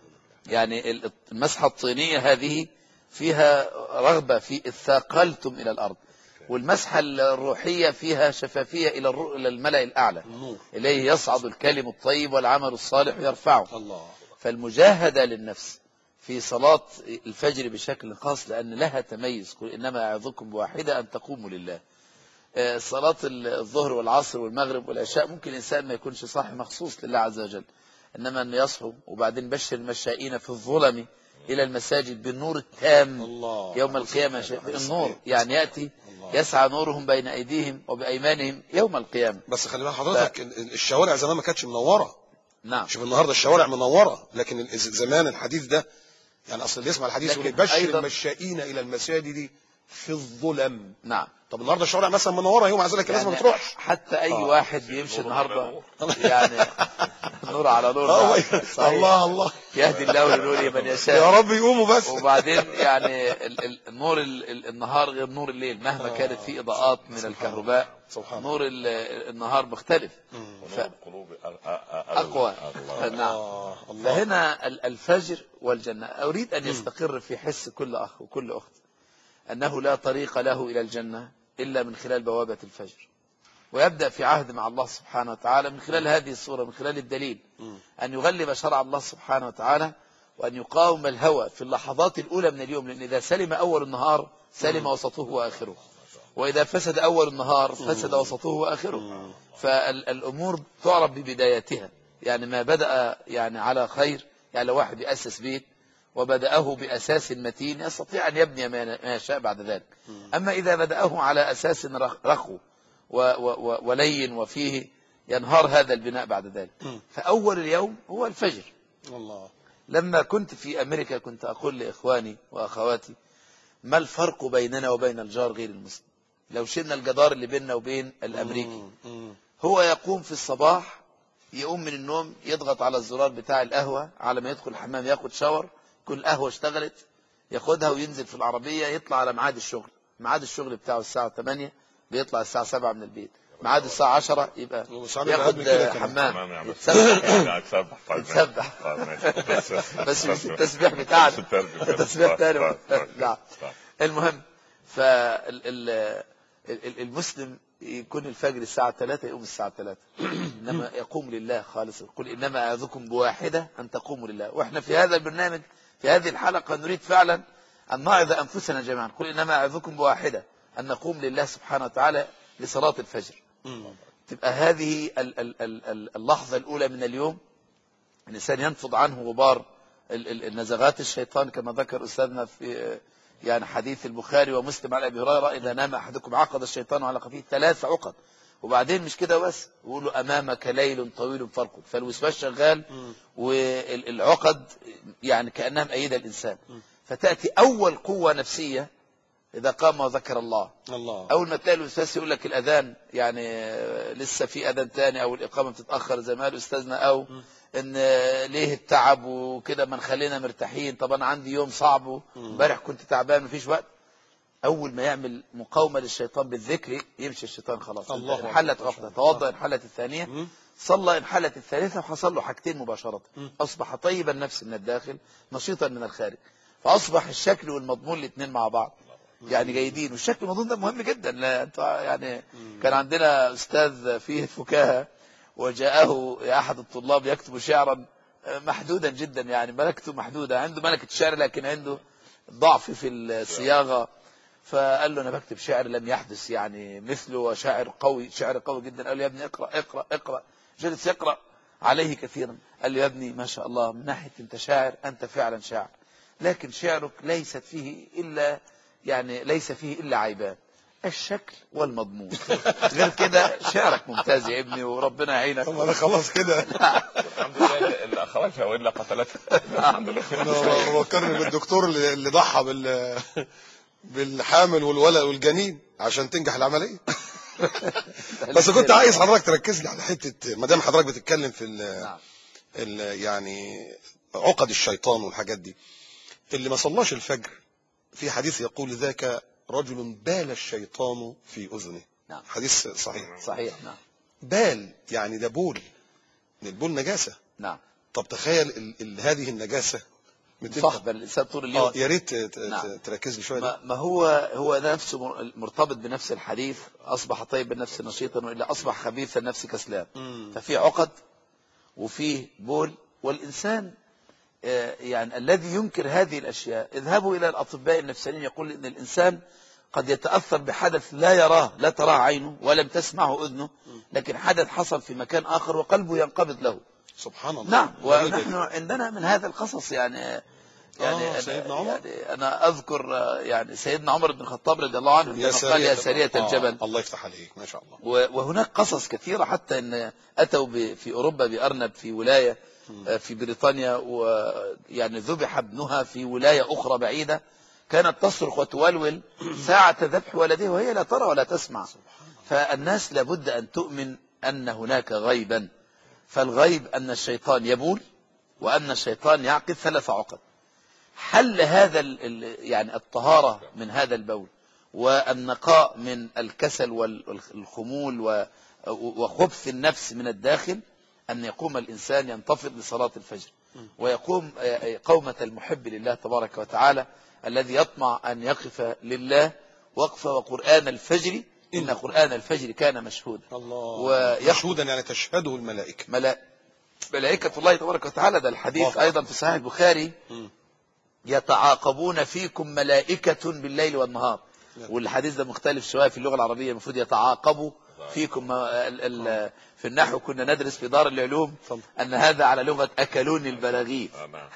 [SPEAKER 5] يعني المسحة الطينية هذه فيها رغبة في اثاقلتم إلى الأرض، والمسحة الروحية فيها شفافية إلى الملأ الأعلى إليه يصعد الكلم الطيب والعمل الصالح يرفعه. فالمجاهدة للنفس في صلاة الفجر بشكل خاص لأن لها تميز. قل إنما أعظكم بواحدة أن تقوموا لله. صلاة الظهر والعصر والمغرب والعشاء ممكن الإنسان ما يكونش صاحي مخصوص لله عز وجل، إنما أن يصحوا وبعدين بشر المشائين في الظلم إلى المساجد بالنور التام يوم القيامة. النور يعني يأتي يسعى نورهم بين أيديهم وبأيمانهم يوم القيامة.
[SPEAKER 3] بس خلي بالك حضرتك الشوارع زمان ما كانتش منورة.
[SPEAKER 5] نعم.
[SPEAKER 3] شوف النهارده الشوارع منورة، لكن زمان الحديث ده يعني أصل اللي يسمع الحديث يقول بشر المشائين إلى المساجد في الظلم.
[SPEAKER 5] نعم.
[SPEAKER 3] طب النهارده الشوارع مثلا منوره يوم عايز لك الناس ما بتروحش.
[SPEAKER 5] حتى اي واحد بيمشي النهارده يعني نور على نور.
[SPEAKER 3] الله الله
[SPEAKER 5] يهدي الله لنوره من يشاء.
[SPEAKER 3] يا رب يقوموا بس.
[SPEAKER 5] وبعدين يعني نور النهار غير نور الليل مهما كانت في اضاءات من الكهرباء. نور النهار مختلف اقوى. نعم. فهنا الفجر والجنة اريد ان يستقر في حس كل اخ وكل اخت أنه لا طريق له إلى الجنة إلا من خلال بوابة الفجر، ويبدأ في عهد مع الله سبحانه وتعالى من خلال هذه الصورة، من خلال الدليل أن يغلب شرع الله سبحانه وتعالى، وأن يقاوم الهوى في اللحظات الأولى من اليوم. لأن إذا سلم أول النهار سلم وسطه وآخره، وإذا فسد أول النهار فسد وسطه وآخره. فالأمور تعرف ببدايتها. يعني ما بدأ يعني على خير، يعني لو واحد بيأسس بيت وبدأه بأساس متين يستطيع أن يبني ما يشاء بعد ذلك. أما إذا بدأه على أساس رخو ولين وفيه ينهار هذا البناء بعد ذلك. فأول اليوم هو الفجر.
[SPEAKER 3] الله.
[SPEAKER 5] لما كنت في أمريكا كنت أقول لإخواني وأخواتي ما الفرق بيننا وبين الجار غير المسلم؟ لو شلنا الجدار اللي بيننا وبين الأمريكي، هو يقوم في الصباح يقوم من النوم يضغط على الزرار بتاع القهوة على ما يدخل الحمام ياخد شاور، كل قهوة اشتغلت ياخدها وينزل في العربية يطلع على ميعاد الشغل. ميعاد الشغل بتاعه الساعة 8، بيطلع الساعة 7 من البيت. ميعاد الساعة 10 يبقى ياخد حمام يتسبح بس مش التسبيح بتاعنا، التسبيح تاني. لا المهم، فالمسلم يكون الفجر الساعة 3 يقوم الساعة 3 إنما يقوم لله خالص. قل إنما أعظكم بواحدة أن تقوموا لله. وإحنا في هذا البرنامج في هذه الحلقة نريد فعلا أن نعظ أنفسنا جميعا. قل إنما أعظكم بواحدة أن نقوم لله سبحانه وتعالى لصلاة الفجر. تبقى هذه اللحظة الأولى من اليوم الإنسان ينفض عنه غبار النزغات الشيطان كما ذكر أستاذنا في يعني حديث البخاري ومسلم عن أبي هريرة إذا نام أحدكم عقد الشيطان على قفيه 3 عقد. وبعدين مش كده بس، يقولوا أمامك ليل طويل فارقد. فالوسواس شغال والعقد يعني كأنها مأيدة الإنسان. فتأتي أول قوة نفسية إذا قام وذكر الله. أول ما تلاقي الأستاذ يقول لك الأذان يعني لسه في أذان تاني أو الإقامة بتتأخر زي ما قال أستاذنا، أو إن ليه التعب وكده ما نخلينا مرتاحين، طب أنا عندي يوم صعب امبارح كنت تعبان مفيش وقت. أول ما يعمل مقاومة للشيطان بالذكر يمشي الشيطان خلاص. انحلت عقدة، توضأ انحلت الثانية، صلى انحلت الثالثة، وحصل له حاجتين مباشرة. أصبح طيب النفس من الداخل نشيطا من الخارج. فأصبح الشكل والمضمون الاثنين مع بعض يعني جيدين. والشكل والمضمون ده مهم جدا. يعني كان عندنا أستاذ فيه فكاهة وجاءه أحد الطلاب يكتب شعرا محدودا جدا، يعني ملكته محدودة، عنده ملكة الشعر لكن عنده ضعف في الصياغة. فقال له أنا بكتب شعر لم يحدث يعني مثله وشاعر قوي، شعر قوي جدا. قال له يا ابني اقرأ اقرأ اقرأ. جلس يقرأ عليه كثيرا. قال له يا ابني ما شاء الله من ناحية أنت شاعر، أنت فعلا شاعر، لكن شعرك ليس فيه إلا عيبان، الشكل والمضمون. غير كده شعرك ممتاز يا ابني وربنا يعينك.
[SPEAKER 3] طب انا خلاص كده
[SPEAKER 4] الحمد لله اللي اخرجها والا قتلتها. الحمد لله.
[SPEAKER 3] انا بفكرني بالدكتور اللي ضحى بالحامل والولد والجنين عشان تنجح العمليه. بس كنت عايز حضرتك تركز لي على حته ما دام حضرتك بتتكلم في يعني عقد الشيطان والحاجات دي. اللي ما صلاش الفجر في حديث يقول ذاك رجل بال الشيطان في أذنه.
[SPEAKER 5] نعم.
[SPEAKER 3] حديث صحيح.
[SPEAKER 5] صحيح. نعم.
[SPEAKER 3] بال يعني ده بول، البول نجاسة.
[SPEAKER 5] نعم.
[SPEAKER 3] طب تخيل هذه النجاسة
[SPEAKER 5] صاحب الإنسان طول اليوم.
[SPEAKER 3] يا ريت
[SPEAKER 5] نعم.
[SPEAKER 3] تركز لي شوية.
[SPEAKER 5] ما هو نفسه مرتبط بنفس الحديث، أصبح طيب النفس نشيطا وإلا أصبح خبيث النفس كسلان. ففي عقد وفيه بول. والإنسان يعني الذي ينكر هذه الأشياء اذهبوا إلى الأطباء النفسانيين يقول إن الإنسان قد يتأثر بحدث لا يراه، لا تراه عينه ولم تسمعه أذنه، لكن حدث حصل في مكان آخر وقلبه ينقبض له.
[SPEAKER 3] سبحان الله.
[SPEAKER 5] نعم. ونحن عندنا من هذا القصص يعني
[SPEAKER 3] سيدنا عمر.
[SPEAKER 5] يعني أنا أذكر يعني سيدنا عمر بن الخطاب رضي الله عنه لما قال يا سرية الجبل.
[SPEAKER 3] الله يفتح عليك ما شاء الله.
[SPEAKER 5] وهناك قصص كثيرة حتى أن أتوا في أوروبا بأرنب في ولاية في بريطانيا، ويعني ذبح ابنها في ولاية أخرى بعيدة، كانت تصرخ وتولول ساعة ذبح ولدها وهي لا ترى ولا تسمع. فالناس لابد أن تؤمن أن هناك غيبا. فالغيب أن الشيطان يبول وأن الشيطان يعقد 3 عقد. حل هذا يعني الطهارة من هذا البول والنقاء من الكسل والخمول وخبث النفس من الداخل أن يقوم الإنسان ينتفض لصلاة الفجر، ويقوم قومة المحب لله تبارك وتعالى الذي يطمع أن يقف لله وقفة. وقرآن الفجر إن قرآن الفجر كان مشهودا.
[SPEAKER 3] مشهودا يعني تشهده الملائكة.
[SPEAKER 5] ملائكة الله تبارك وتعالى. ده الحديث أيضا في صحيح البخاري يتعاقبون فيكم ملائكة بالليل والنهار. والحديث ده مختلف شوية في اللغة العربية، المفروض يتعاقبوا فيكم في النحو كنا ندرس في دار العلوم أن هذا على لغة أكلوني البراغيث.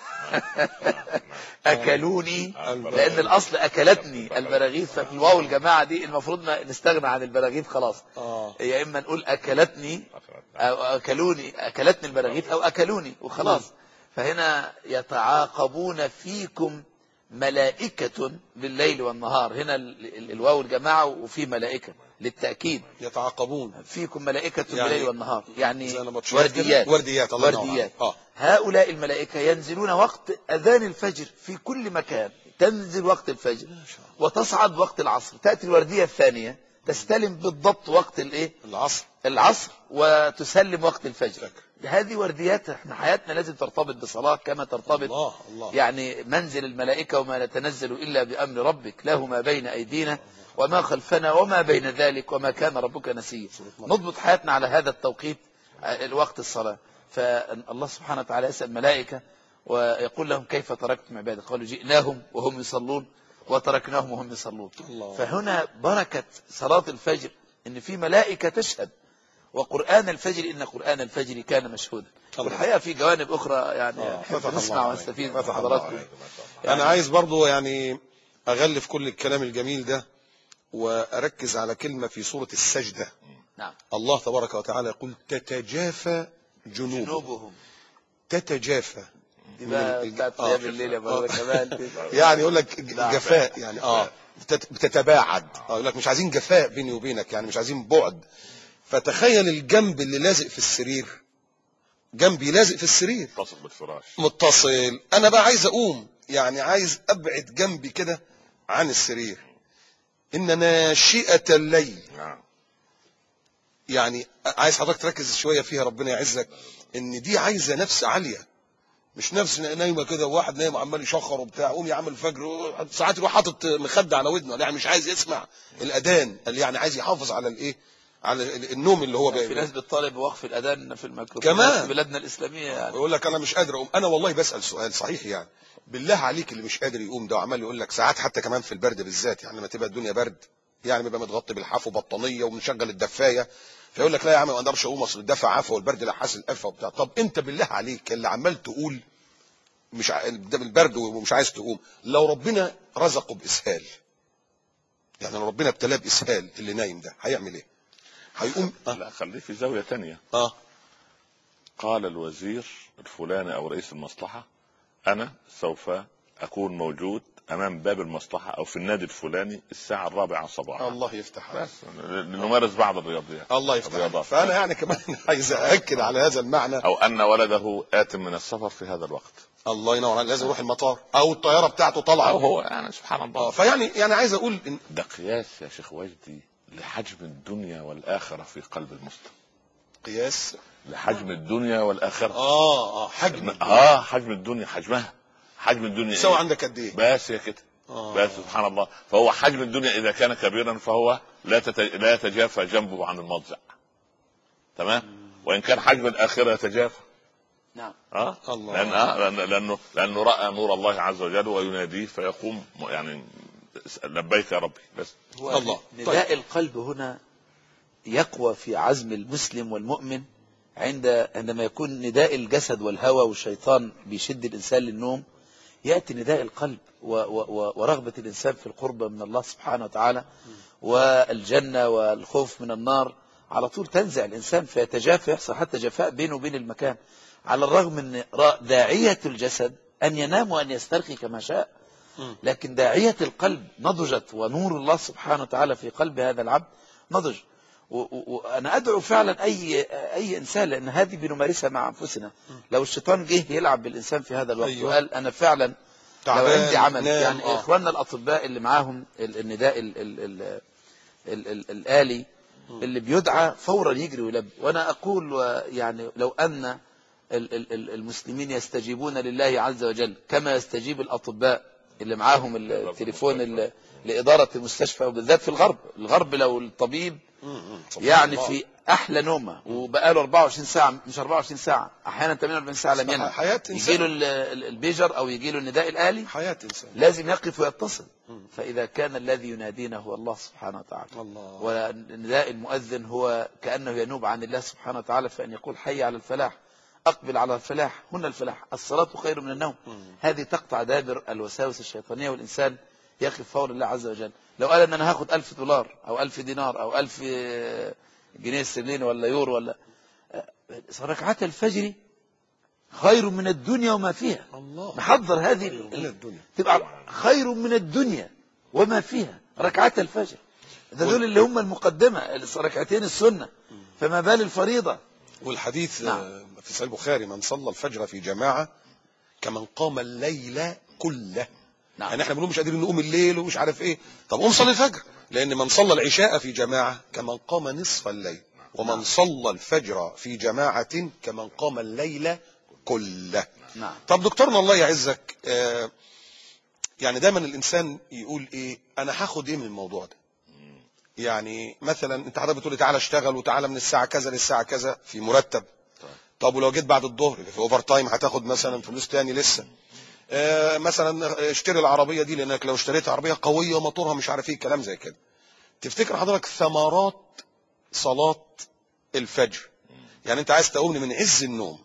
[SPEAKER 5] أكلوني لأن الأصل أكلتني البراغيث، ففي الواو الجماعة دي المفروض نستغنى عن البراغيث خلاص. يا إما نقول أكلتني أو أكلوني، أكلتني البراغيث أو أكلوني وخلاص. فهنا يتعاقبون فيكم ملائكة بالليل والنهار، هنا الواو الجماعة وفي ملائكة للتأكيد.
[SPEAKER 3] يتعاقبون
[SPEAKER 5] فيكم ملائكة بالليل والنهار، يعني
[SPEAKER 3] ورديات.
[SPEAKER 5] هؤلاء الملائكة ينزلون وقت أذان الفجر في كل مكان، تنزل وقت الفجر وتصعد وقت العصر، تأتي الوردية الثانية تستلم بالضبط وقت العصر وتسلم وقت الفجر. هذه ورديات. احنا حياتنا لازم ترتبط بصلاة كما ترتبط يعني منزل الملائكة، وما نتنزل إلا بأمر ربك، له ما بين أيدينا وما خلفنا وما بين ذلك وما كان ربك نسيا. نضبط حياتنا على هذا التوقيت الوقت الصلاة. فالله سبحانه وتعالى يسأل الملائكة ويقول لهم كيف تركتم عبادي؟ قالوا جئناهم وهم يصلون وتركناهم وهم يصلون. فهنا بركة صلاة الفجر ان في ملائكة تشهد، وقرآن الفجر إن قرآن الفجر كان مشهودا. والحقيقة في جوانب أخرى يعني نسمع ونستفيد من حضراتكم.
[SPEAKER 3] أنا عايز برضو يعني أغلف كل الكلام الجميل ده وأركز على كلمة في سورة السجدة.
[SPEAKER 5] نعم.
[SPEAKER 3] الله تبارك وتعالى يقول تتجافى جنوبهم. تتجافى يعني يقول لك جفاء يعني بتتباعد. يقول لك مش عايزين جفاء بيني وبينك، يعني مش عايزين بعد. فتخيل الجنب اللي لازق في السرير، جنبي لازق في السرير
[SPEAKER 4] متصل بالفراش،
[SPEAKER 3] متصل. انا بقى عايز اقوم، يعني عايز ابعد جنبي كده عن السرير. ان ناشئة الليل، يعني عايز حضرتك تركز شوية فيها، ربنا يعزك، ان دي عايزة نفس عالية، مش نفس نايمة كده، وواحد نايم عمال يشخر وبتاع، قوم يعمل الفجر، ساعات يروح حاطط مخدة على ودنه، يعني مش عايز يسمع الاذان، اللي يعني عايز يحافظ على الايه، على النوم اللي هو
[SPEAKER 5] في ناس بتطالب بوقف الاذان في الميكروفون
[SPEAKER 3] كمان
[SPEAKER 5] في بلادنا الاسلاميه، يعني
[SPEAKER 3] يقول لك انا مش قادر اقوم. انا والله بسال سؤال صحيح، يعني بالله عليك اللي مش قادر يقوم ده، وعمال يقول لك ساعات حتى كمان في البرد بالذات، يعني لما تبقى الدنيا برد، يعني بيبقى متغطي بالحاف وبطانيه ومشغل الدفايه، فيقول لك لا يا عم ما اقدرش اقوم، اصل الدفع عفا والبرد لحاس القفا وبتاع. طب انت بالله عليك اللي عمال تقول مش ده بالبرد ومش عايز تقوم، لو ربنا رزقه باسهال، يعني لو ربنا ابتلاه باسهال، اللي نايم ده هيعمل ايه؟ هيقوم؟
[SPEAKER 4] لا خليه في زاويه ثانيه. قال الوزير الفلاني او رئيس المصلحه انا سوف اكون موجود امام باب المصلحه او في النادي الفلاني الساعه 4 صباحا.
[SPEAKER 3] الله يفتح عليك.
[SPEAKER 4] بس نمارس بعض الرياضيات.
[SPEAKER 3] الله يفتح عليك. فانا يعني كمان عايز ااكد على هذا المعنى،
[SPEAKER 4] او ان ولده ات من السفر في هذا الوقت.
[SPEAKER 3] الله ينور عليك، لازم يروح المطار او الطياره بتاعته طالعه،
[SPEAKER 4] او هو يعني سبحان الله.
[SPEAKER 3] فيعني عايز اقول إن
[SPEAKER 4] ده قياس يا شيخ وجدي لحجم الدنيا والاخره في قلب المسلم.
[SPEAKER 3] قياس
[SPEAKER 4] لحجم الدنيا والاخره. حجم الدنيا، حجم الدنيا
[SPEAKER 3] سوى عندك قد ايه؟
[SPEAKER 4] بس يا كده. بس سبحان الله. فهو حجم الدنيا اذا كان كبيرا فهو لا يتجافى جنبه عن المضجع، تمام. وان كان حجم الاخره يتجافى.
[SPEAKER 5] نعم.
[SPEAKER 4] الله. لانه راى نور الله عز وجل ويناديه فيقوم يعني لبيك يا ربي. بس
[SPEAKER 5] الله. نداء القلب هنا يقوى في عزم المسلم والمؤمن عندما يكون نداء الجسد والهوى والشيطان بيشد الإنسان للنوم، يأتي نداء القلب ورغبة الإنسان في القرب من الله سبحانه وتعالى والجنة والخوف من النار، على طول تنزع الإنسان فيتجافى، يحصل حتى جفاء بينه وبين المكان، على الرغم من داعية الجسد أن ينام وأن يسترخي كما شاء، لكن داعية القلب نضجت، ونور الله سبحانه وتعالى في قلب هذا العبد نضج. وأنا أدعو فعلا أي إنسان، لأن هذه بنمارسها مع أنفسنا. لو الشيطان جه يلعب بالإنسان في هذا الوقت وقال أنا فعلا لو عندي عمل، يعني إخواننا الأطباء اللي معاهم النداء الآلي اللي بيدعى فورا يجري ويلبي. وأنا أقول يعني لو أن المسلمين يستجيبون لله عز وجل كما يستجيب الأطباء اللي معاهم التليفون لإدارة المستشفى، وبالذات في الغرب لو الطبيب يعني في احلى نومه وبقاله 24 ساعه، مش 24 ساعه، احيانا 48 ساعه لم ينام،
[SPEAKER 3] حياة إنسان.
[SPEAKER 5] يجي له البيجر او يجي له النداء الالي،
[SPEAKER 3] حياة إنسان.
[SPEAKER 5] لازم يقف ويتصل. فاذا كان الذي ينادينا هو الله سبحانه وتعالى،
[SPEAKER 3] الله.
[SPEAKER 5] ونداء المؤذن هو كانه ينوب عن الله سبحانه وتعالى، فان يقول حي على الفلاح، اقبل على الفلاح، هنا الفلاح، الصلاه خير من النوم. هذه تقطع دابر الوساوس الشيطانيه، والانسان يقف فور الله عز وجل. لو قال ان انا هاخد $1000 او 1000 دينار او 1000 جنيه استرليني ولا يورو ولا، ركعات الفجر خير من الدنيا وما فيها.
[SPEAKER 3] الله.
[SPEAKER 5] نحضر هذه
[SPEAKER 3] من الدنيا
[SPEAKER 5] تبقى خير من الدنيا وما فيها، ركعات الفجر. ده دول اللي هم المقدمة، ركعتين السنة، فما بال الفريضة.
[SPEAKER 3] والحديث
[SPEAKER 5] نعم.
[SPEAKER 3] في صحيح البخاري: من صلى الفجر في جماعة كمن قام الليل كله.
[SPEAKER 5] نعم.
[SPEAKER 3] يعني احنا بنقول مش قادرين نقوم الليل ومش عارف ايه، طب قوم صلي الفجر، لان من صلى العشاء في جماعة كمن قام نصف الليل، ومن صلى الفجر في جماعة كمن قام الليل كله.
[SPEAKER 5] نعم.
[SPEAKER 3] طب دكتورنا الله يعزك، يعني دايما الانسان يقول ايه، انا هاخد ايه من الموضوع ده؟ يعني مثلا انت حضرتك بتقولي تعالى اشتغل وتعالى من الساعه كذا للساعه كذا في مرتب. طب ولو جيت بعد الظهر في اوفر تايم هتاخد مثلا فلوس تاني لسه. مثلا اشتري العربيه دي، لانك لو اشتريت عربيه قويه وموتورها مش عارف ايه، كلام زي كده. تفتكر حضرتك ثمرات صلاه الفجر؟ يعني انت عايز تقومني من عز النوم،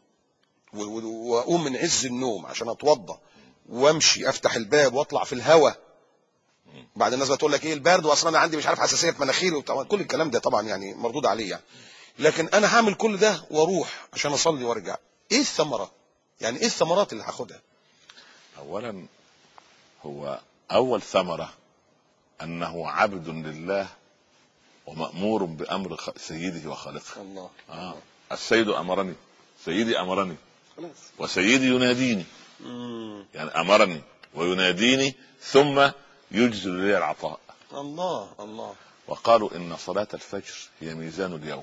[SPEAKER 3] واقوم من عز النوم عشان اتوضى وامشي افتح الباب واطلع في الهواء. بعد الناس بتقول لك ايه البرد، واصلا انا عندي مش عارف حساسيه في مناخيري وطبعا كل الكلام ده طبعا يعني مردود عليه يعني. لكن انا هعمل كل ده واروح عشان اصلي وارجع، ايه الثمره؟ يعني ايه الثمرات اللي هاخدها؟
[SPEAKER 4] اولا هو اول ثمره انه عبد لله ومأمور بامر سيده وخالقه.
[SPEAKER 3] الله.
[SPEAKER 4] السيد امرني، سيدي امرني،
[SPEAKER 3] خلاص.
[SPEAKER 4] وسيدي يناديني. يعني امرني ويناديني ثم يجزل لي العطاء.
[SPEAKER 3] الله الله.
[SPEAKER 4] وقالوا ان صلاة الفجر هي ميزان اليوم.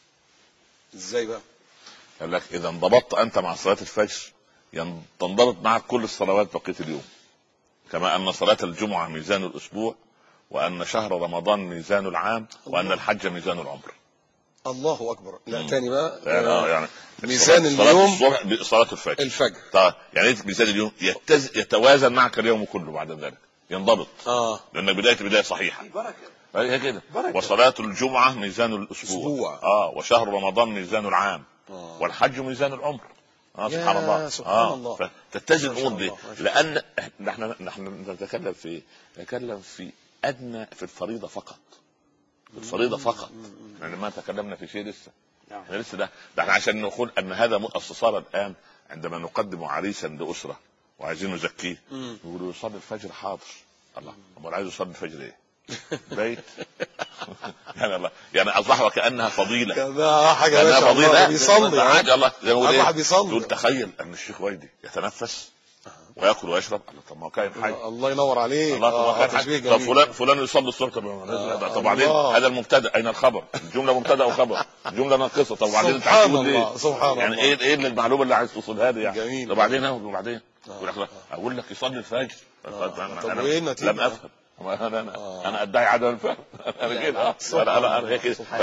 [SPEAKER 3] ازاي بقى؟
[SPEAKER 4] قال لك اذا انضبطت انت مع صلاة الفجر تنضبط معك كل الصلوات بقية اليوم، كما ان صلاة الجمعة ميزان الاسبوع، وان شهر رمضان ميزان العام، وان الحج ميزان العمر.
[SPEAKER 3] الله اكبر. لا تاني بقى.
[SPEAKER 4] يعني
[SPEAKER 3] ميزان اليوم
[SPEAKER 4] صلاة الفجر. طيب يعني ايه ميزان اليوم؟ يتوازن معك اليوم كله بعد ذلك، ينضبط. لانك بداية صحيحة. هي كده. وصلاة الجمعة ميزان الاسبوع. وشهر رمضان ميزان العام. والحج ميزان العمر. سبحان الله.
[SPEAKER 3] سبحان الله.
[SPEAKER 4] فتتزن الامور دي، لان نحن نتكلم في ادنى، في الفريضة فقط. الفريضة فقط. يعني ما تكلمنا في شيء لسه. احنا لسه ده احنا عشان نقول ان هذا صار الان عندما نقدم عريسا لاسره وعايزين نزكيه يقولوا يصلي الفجر. حاضر. الله، امال عايز يصلي الفجر ايه؟ بيت. يعني الله، يعني اصبح وكانها فضيله.
[SPEAKER 3] حاجه فضيله.
[SPEAKER 4] بيصلي حاجه. الله زي ما
[SPEAKER 3] واحد بيصلي.
[SPEAKER 4] تقول تخيل ان الشيخ ويدي يتنفس وياكل ويشرب. طب ما هو كائن حي.
[SPEAKER 3] الله ينور عليك.
[SPEAKER 4] طب فلان يصلي الصبح. طب بعدين هذا المبتدا، اين الخبر؟ الجمله مبتدا وخبر، الجمله ناقصه. طب بعدين انت عايز تقول ايه؟
[SPEAKER 3] سبحان
[SPEAKER 4] يعني
[SPEAKER 3] الله.
[SPEAKER 4] ايه المعلومه اللي عايز توصلها لي يعني؟
[SPEAKER 3] جميل.
[SPEAKER 4] طب بعدين اقول لك يصلي الفجر.
[SPEAKER 3] طب وايه النتيجه؟
[SPEAKER 4] لم افهم. انا ادعي عدم الفهم. انا كده. انا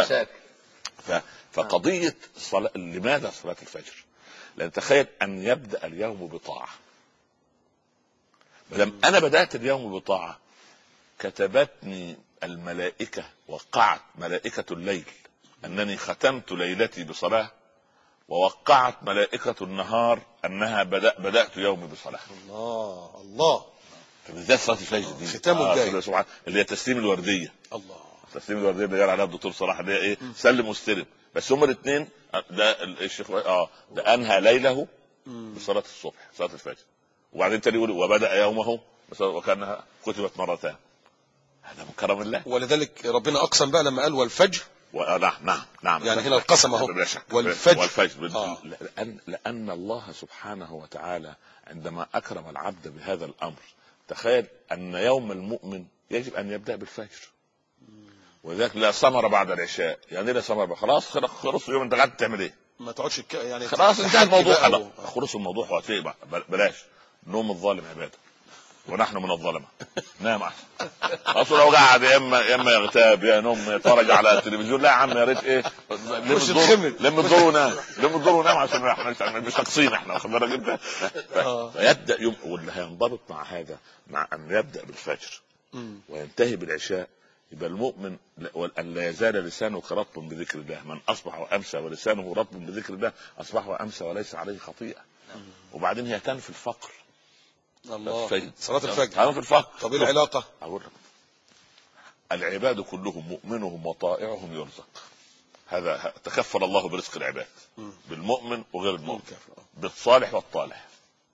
[SPEAKER 4] كده. فقضيه لماذا صلاه الفجر؟ لان تخيل ان يبدا اليوم بطاعه. لما انا بدات اليوم بطاعه كتبتني الملائكه، وقعت ملائكه الليل انني ختمت ليلتي بصلاه، ووقعت ملائكه النهار انها بدات يومي بصلاه.
[SPEAKER 3] الله.
[SPEAKER 4] فبالذات صلاه الفجر دي
[SPEAKER 3] ختام الدين
[SPEAKER 4] اللي هي تسليم الورديه.
[SPEAKER 3] الله.
[SPEAKER 4] تسليم الورديه اللي قال عليها الدكتور صلاح اللي هي ايه؟ سلم واستلم. بس هما الاثنين ده الشيخ ده انهى ليله بصلاه الصبح، صلاه الفجر. وبعدين تاني يقول وبدأ يومه وكانها كتبت مرتان. هذا من كرم الله.
[SPEAKER 3] ولذلك ربنا اقسم بقى لما قال والفجر.
[SPEAKER 4] نعم.
[SPEAKER 3] يعني هنا القسم اهو. والفجر.
[SPEAKER 4] لأن الله سبحانه وتعالى عندما أكرم العبد بهذا الأمر، تخيل أن يوم المؤمن يجب أن يبدأ بالفجر. وذلك لا ثمر بعد العشاء. يعني لا ثمر، خلاص يوم انت قاعد تعمل ايه؟
[SPEAKER 3] ما تقعدش يعني
[SPEAKER 4] خلاص انتهى الموضوع. خلص الموضوع. بلاش نوم الظالم عباده، ونحن من الظلمه. نام احسن. اصل لو قاعد يا اما يغتاب يا نوم يتفرج على التلفزيون، لا يا عم يا ريت ايه لم الدور ونام عشان احنا مش ناقصين احنا، واخد بالك انت. فيبدا واللي هينضبط مع هذا، مع ان يبدا بالفجر وينتهي بالعشاء، يبقى المؤمن أن لا يزال لسانه رطبا بذكر الله. من أصبح وأمسى ولسانه رطب بذكر الله أصبح وأمسى وليس عليه خطيئة. وبعدين هي تنفي الفقر.
[SPEAKER 3] الله، صلاة الفجر
[SPEAKER 4] تنفي الفقر.
[SPEAKER 3] طب ايه العلاقة؟
[SPEAKER 4] أقول لك، العباد كلهم مؤمنهم وطائعهم يرزق. هذا تكفل الله برزق العباد، بالمؤمن وغير المؤمن، بالصالح والطالح.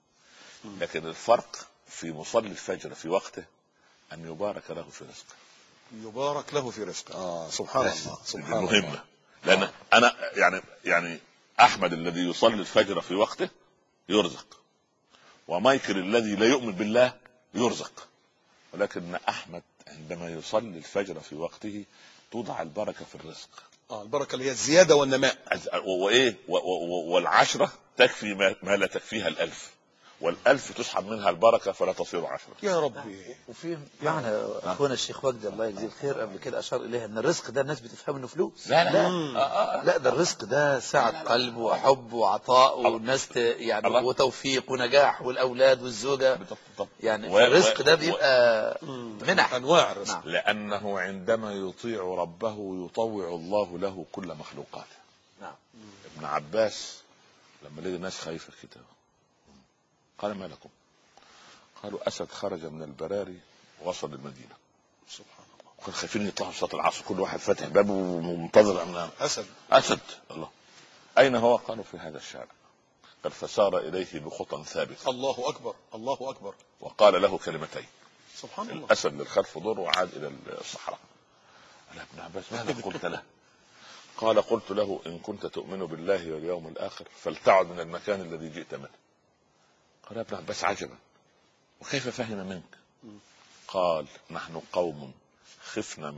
[SPEAKER 4] لكن الفرق في مصلي الفجر في وقته أن يبارك له في رزقه.
[SPEAKER 3] يبارك له في رزقه. سبحان الله، سبحان الله.
[SPEAKER 4] مهمة. لأن أنا يعني أحمد الذي يصلي الفجر في وقته يرزق، ومايكل الذي لا يؤمن بالله يرزق. ولكن أحمد عندما يصلي الفجر في وقته توضع البركة في الرزق.
[SPEAKER 3] البركة اللي هي الزيادة والنماء.
[SPEAKER 4] وإيه والعشرة تكفي ما لا تكفيها الألف، والألف تسحب منها البركة فلا تصير عشرة.
[SPEAKER 3] يا ربي.
[SPEAKER 5] وفي معنى اخونا الشيخ وجدي الله يجزيه الخير قبل كده اشار اليها ان الرزق ده الناس بتفهم انه فلوس. لا ده الرزق ده سعة قلب وحب وعطاء والناس يعني وتوفيق ونجاح والاولاد والزوجة. يعني الرزق ده بيبقى منح
[SPEAKER 3] انواع الرزق.
[SPEAKER 4] لانه عندما يطيع ربه يطوع الله له كل مخلوقاته.
[SPEAKER 5] نعم.
[SPEAKER 4] ابن عباس لما لقى الناس خايفة كده قال ما لكم؟ قالوا أسد خرج من البراري ووصل المدينة. سبحان الله. وكانوا خايفين يطلعوا صلاة العصر، كل واحد فاتح بابه ومنتظر أمام أسد. الله. أين هو؟ قالوا في هذا الشارع. قال فسار إليه بخطى ثابتة.
[SPEAKER 3] الله أكبر، الله أكبر.
[SPEAKER 4] وقال له كلمتين.
[SPEAKER 3] سبحان الله.
[SPEAKER 4] الأسد للخلف ضر وعاد إلى الصحراء. قال ابن عباس ماذا قلت له؟ قال قلت له إن كنت تؤمن بالله واليوم الآخر فلتعد من المكان الذي جئت منه. قال ابن عباس عجبا وكيف فهم منك؟ قال نحن قوم خفنا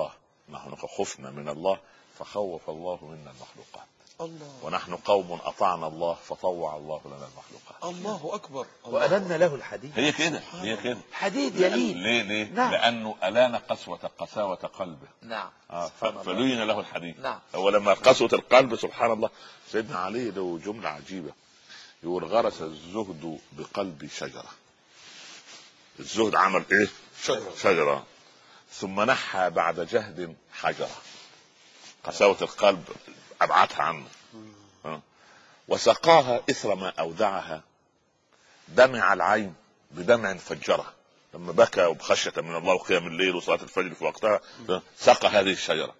[SPEAKER 4] من الله فخوف الله منا المخلوقات.
[SPEAKER 3] الله.
[SPEAKER 4] ونحن قوم أطعنا الله فطوع الله لنا المخلوقات.
[SPEAKER 3] الله أكبر.
[SPEAKER 5] وألنا له الحديد.
[SPEAKER 4] هي كده
[SPEAKER 5] حديد يلين.
[SPEAKER 4] ليه؟ نعم. لأنه ألان قساوة قلبه.
[SPEAKER 5] نعم.
[SPEAKER 4] فلين له الحديد.
[SPEAKER 5] نعم.
[SPEAKER 4] ولما قسوة القلب سبحان الله. سيدنا علي له جملة عجيبة يقول غرس الزهد بقلب شجرة. الزهد عمل ايه؟ شجرة. ثم نحى بعد جهد حجرة. قساوة القلب أبعدها عنه. وسقاها إثر ما أودعها. دمع العين بدمع فجرة. لما بكى وبخشية من الله وقيام الليل وصلاة الفجر في وقتها سقى هذه الشجرة.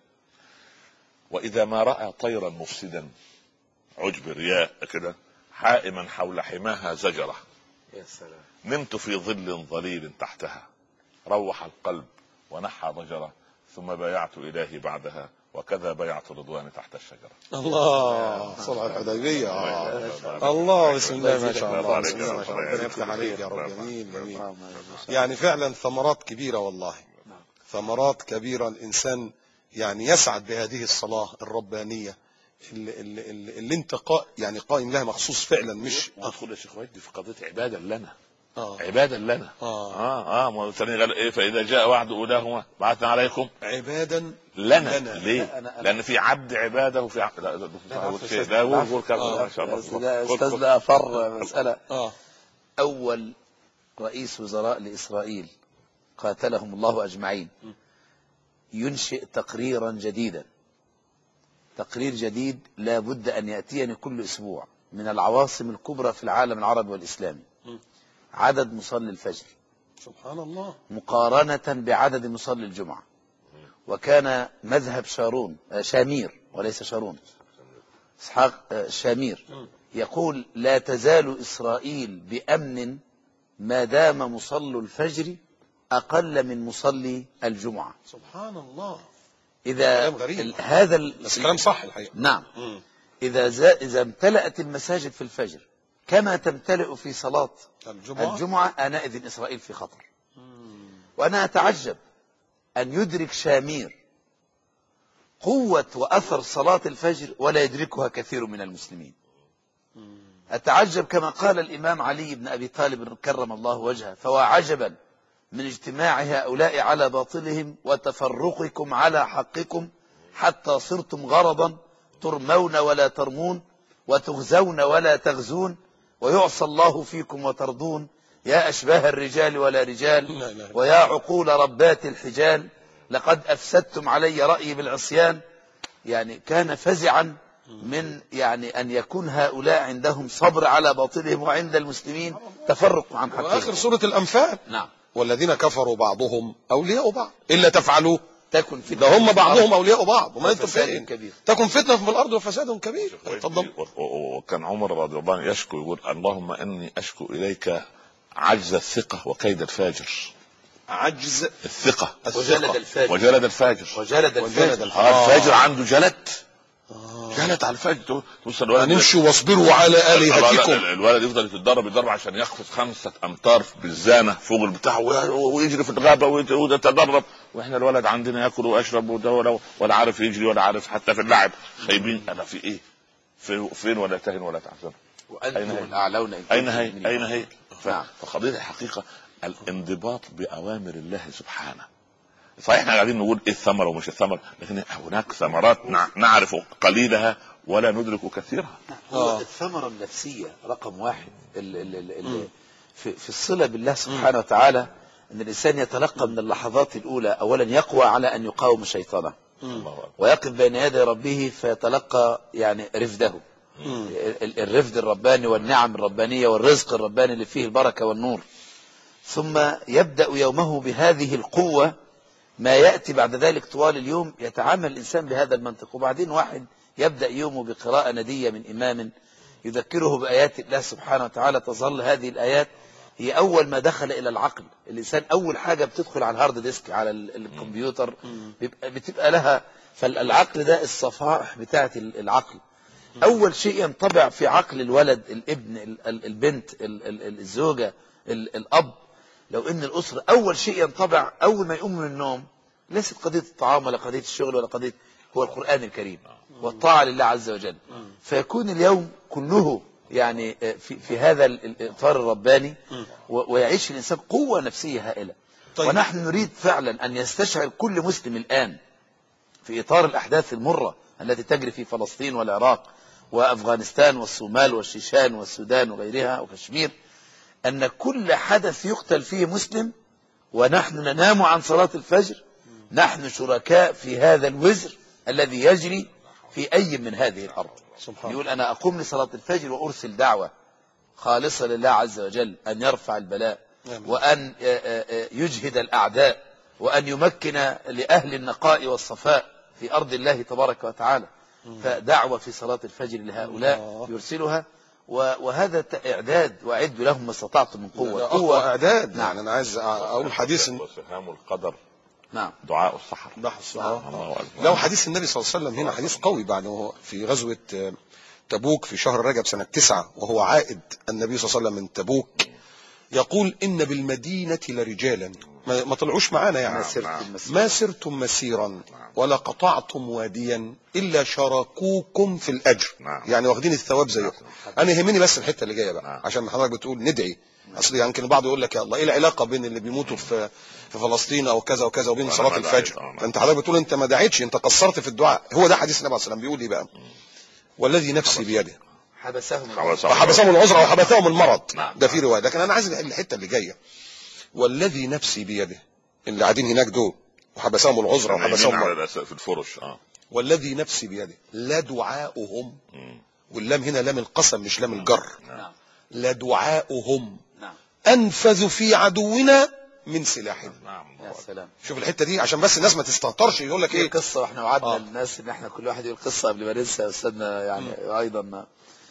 [SPEAKER 4] وإذا ما رأى طيرا مفسدا عجب رياء كده حائما حول حماها زجرة.
[SPEAKER 5] يا سلام.
[SPEAKER 4] نمت في ظل ظليل تحتها روح القلب ونحى ضجرة ثم بايعت إلهي بعدها وكذا بيعت رضواني تحت الشجرة.
[SPEAKER 3] الله. صلح الحديبية. الله. بسم الله ما شاء الله. بسم الله ما شاء الله. ربنا يفتح عليك يا رب. جميل. يعني فعلا ثمرات كبيرة والله. ثمرات كبيرة. الإنسان يعني يسعد بهذه الصلاة الربانية اللي انت يعني قائم لها مخصوص فعلا. مش
[SPEAKER 4] ادخل يا شيخ وجدي في قضيه عباده لنا. عبادا لنا. ايه فاذا جاء وعد اولاهما بعثنا عليكم عبادا لنا. ليه؟ لان في عبد عباده وفي لا هو ما شاء الله.
[SPEAKER 5] استاذ افر مساله. اول رئيس وزراء لاسرائيل قاتلهم الله اجمعين ينشئ تقريرا جديدا. تقرير جديد لا بد أن يأتيني كل أسبوع من العواصم الكبرى في العالم العربي والإسلامي. عدد مصلي الفجر
[SPEAKER 3] سبحان الله
[SPEAKER 5] مقارنة بعدد مصلي الجمعة. وكان مذهب شامير وليس شارون إسحاق شامير يقول لا تزال إسرائيل بأمن ما دام مصلي الفجر أقل من مصلي الجمعة.
[SPEAKER 3] سبحان الله.
[SPEAKER 5] إذا هذا
[SPEAKER 3] الكلام صح الحقيقة.
[SPEAKER 5] نعم. إذا امتلأت المساجد في الفجر كما تمتلئ في صلاة الجمعة آنئذ إسرائيل في خطر. وأنا أتعجب أن يدرك شامير قوة وأثر صلاة الفجر ولا يدركها كثير من المسلمين. أتعجب كما قال الإمام علي بن أبي طالب كرم الله وجهه: فوعجبا من اجتماع هؤلاء على باطلهم وتفرقكم على حقكم حتى صرتم غرضا ترمون ولا ترمون وتغزون ولا تغزون ويعصى الله فيكم وترضون يا أشباه الرجال ولا رجال ويا عقول ربات الحجال لقد أفسدتم علي رأيي بالعصيان. يعني كان فزعا من أن يكون هؤلاء عندهم صبر على باطلهم وعند المسلمين تفرق عن حقهم.
[SPEAKER 3] وآخر سورة الأنفال:
[SPEAKER 5] نعم.
[SPEAKER 3] والذين كفروا بعضهم أولياء بعض إلا تفعلوا
[SPEAKER 5] تكن فتنة،
[SPEAKER 3] ده هم بعضهم أولياء بعض وما أنتم
[SPEAKER 5] وفساد
[SPEAKER 3] فين
[SPEAKER 5] كبير.
[SPEAKER 3] تكن فتنة في الأرض وفساد كبير. اتفضل.
[SPEAKER 4] وكان عمر رضي الله عنه يشكو يقول: اللهم إني أشكو إليك عجز الثقة وكيد الفاجر.
[SPEAKER 3] عجز
[SPEAKER 4] الثقة
[SPEAKER 5] وجلد الفاجر
[SPEAKER 3] وجلد الفاجر.
[SPEAKER 4] الفاجر عنده جلد جلد على الفاجر.
[SPEAKER 3] نمشوا واصبروا على آلهتكم.
[SPEAKER 4] الولد يفضل يتدرب عشان يقفز 5 أمتار بالزانة فوق البتاع ويجري في الغابة ويتدرب، واحنا الولد عندنا ياكل ويشرب ولا عارف يجري ولا عارف حتى في اللعب. خايبين. انا في ايه؟ فين ولا تهن ولا تحزن؟
[SPEAKER 5] وأنتم الأعلون.
[SPEAKER 4] أين هي؟ فقضية الحقيقة الانضباط بأوامر الله سبحانه. صحيح احنا قاعدين نقول ايه الثمرة ومش الثمرة، لكن هناك ثمرات نعرف قليلها ولا ندرك كثيرها.
[SPEAKER 5] الثمرة النفسية رقم 1 في الصلة بالله سبحانه وتعالى، ان الانسان يتلقى من اللحظات الاولى اولا يقوى على ان يقاوم شيطانه ويقف بين يدي ربه فيتلقى رفده، الرفد الرباني والنعم الربانية والرزق الرباني اللي فيه البركة والنور. ثم يبدأ يومه بهذه القوة، ما يأتي بعد ذلك طوال اليوم يتعامل الإنسان بهذا المنطق. وبعدين واحد يبدأ يومه بقراءة ندية من إمام يذكره بآيات الله سبحانه وتعالى، تظل هذه الآيات هي أول ما دخل إلى العقل. الإنسان أول حاجة بتدخل على الهارد ديسك على الكمبيوتر بتبقى لها، فالعقل ده الصفائح بتاعة العقل. أول شيء ينطبع في عقل الولد، الابن، البنت، الزوجة، الأب، لو ان الاسره اول شيء ينطبع اول ما يقوم من النوم ليست قضيه الطعام ولا قضيه الشغل ولا قضيه، هو القران الكريم والطاعه لله عز وجل. فيكون اليوم كله في هذا الاطار الرباني، ويعيش الانسان قوه نفسيه هائله. طيب. ونحن نريد فعلا ان يستشعر كل مسلم الان في اطار الاحداث المره التي تجري في فلسطين والعراق وافغانستان والصومال والشيشان والسودان وغيرها وكشمير، أن كل حدث يقتل فيه مسلم ونحن ننام عن صلاة الفجر نحن شركاء في هذا الوزر الذي يجري في أي من هذه الأرض. يقول: أنا أقوم لصلاة الفجر وأرسل دعوة خالصة لله عز وجل أن يرفع البلاء وأن يجهد الأعداء وأن يمكن لأهل النقاء والصفاء في أرض الله تبارك وتعالى. فدعوة في صلاة الفجر لهؤلاء يرسلها، وهذا إعداد، وأعدوا لهم ما استطعتم من قوة.
[SPEAKER 3] إعداد. نعم. أنا عايز أقول حديث
[SPEAKER 4] وسهام القدر.
[SPEAKER 5] نعم.
[SPEAKER 4] دعاء السحر.
[SPEAKER 3] لو حديث النبي صلى الله عليه وسلم هنا حديث قوي بعد في غزوة تبوك في شهر رجب سنة 9 وهو عائد النبي صلى الله عليه وسلم من تبوك، يقول: إن بالمدينة لرجالا ما طلعوش معانا ما سرتم مسيرا ولا قطعتم واديا إلا شاركوكم في الأجر. واخدين الثواب زيكم. أنا يهمني بس الحتة اللي جاية بقى، عشان حضرتك بتقول ندعي. أصل يمكن البعض يقول لك: يا الله إيه العلاقة بين اللي بيموتوا في فلسطين أو كذا وكذا وبين صلاة الفجر؟ فأنت حضرتك بتقول أنت ما دعيتش، أنت قصرت في الدعاء. هو ده حديث النبي صلى الله عليه وسلم بيقول إيه بقى؟ والذي نفسي بيده وحبسهم العذر وحبسهم المرض. ده في رواية، لكن أنا عايز الحتة اللي جاية: والذي نفسي بيده، اللي قاعدين هناك دول وحبسهم العذر وحبسهم المرض
[SPEAKER 4] في الفرش.
[SPEAKER 3] والذي نفسي بيده لدعاؤهم، واللام هنا لام القسم مش لام الجر. لدعاؤهم أنفذ في عدونا من سلاحنا.
[SPEAKER 5] يا سلام.
[SPEAKER 3] شوف الحتة دي عشان بس الناس ما تستهترش يقول لك ايه
[SPEAKER 5] قصة، واحنا وعدنا الناس ان احنا كل واحد يقول قصة قبل ما ننسى يا استاذنا. ايضا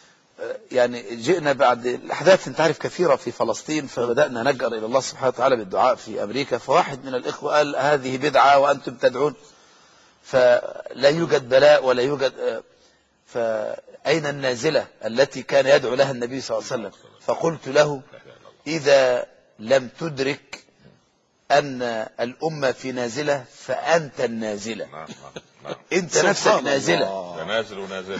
[SPEAKER 5] جئنا بعد الاحداث انت عارف كثيرة في فلسطين، فبدأنا نجأر الى الله سبحانه وتعالى بالدعاء في امريكا. فواحد من الاخوة قال: هذه بدعة وانتم تدعون، فلا يوجد بلاء ولا يوجد، فأين النازلة التي كان يدعو لها النبي صلى الله عليه وسلم؟ فقلت له: إذا لم تدرك أن الأمة في نازلة فأنت النازلة.
[SPEAKER 4] نعم نعم.
[SPEAKER 5] أنت نفسك نازلة.
[SPEAKER 4] ده نازل ونازلة.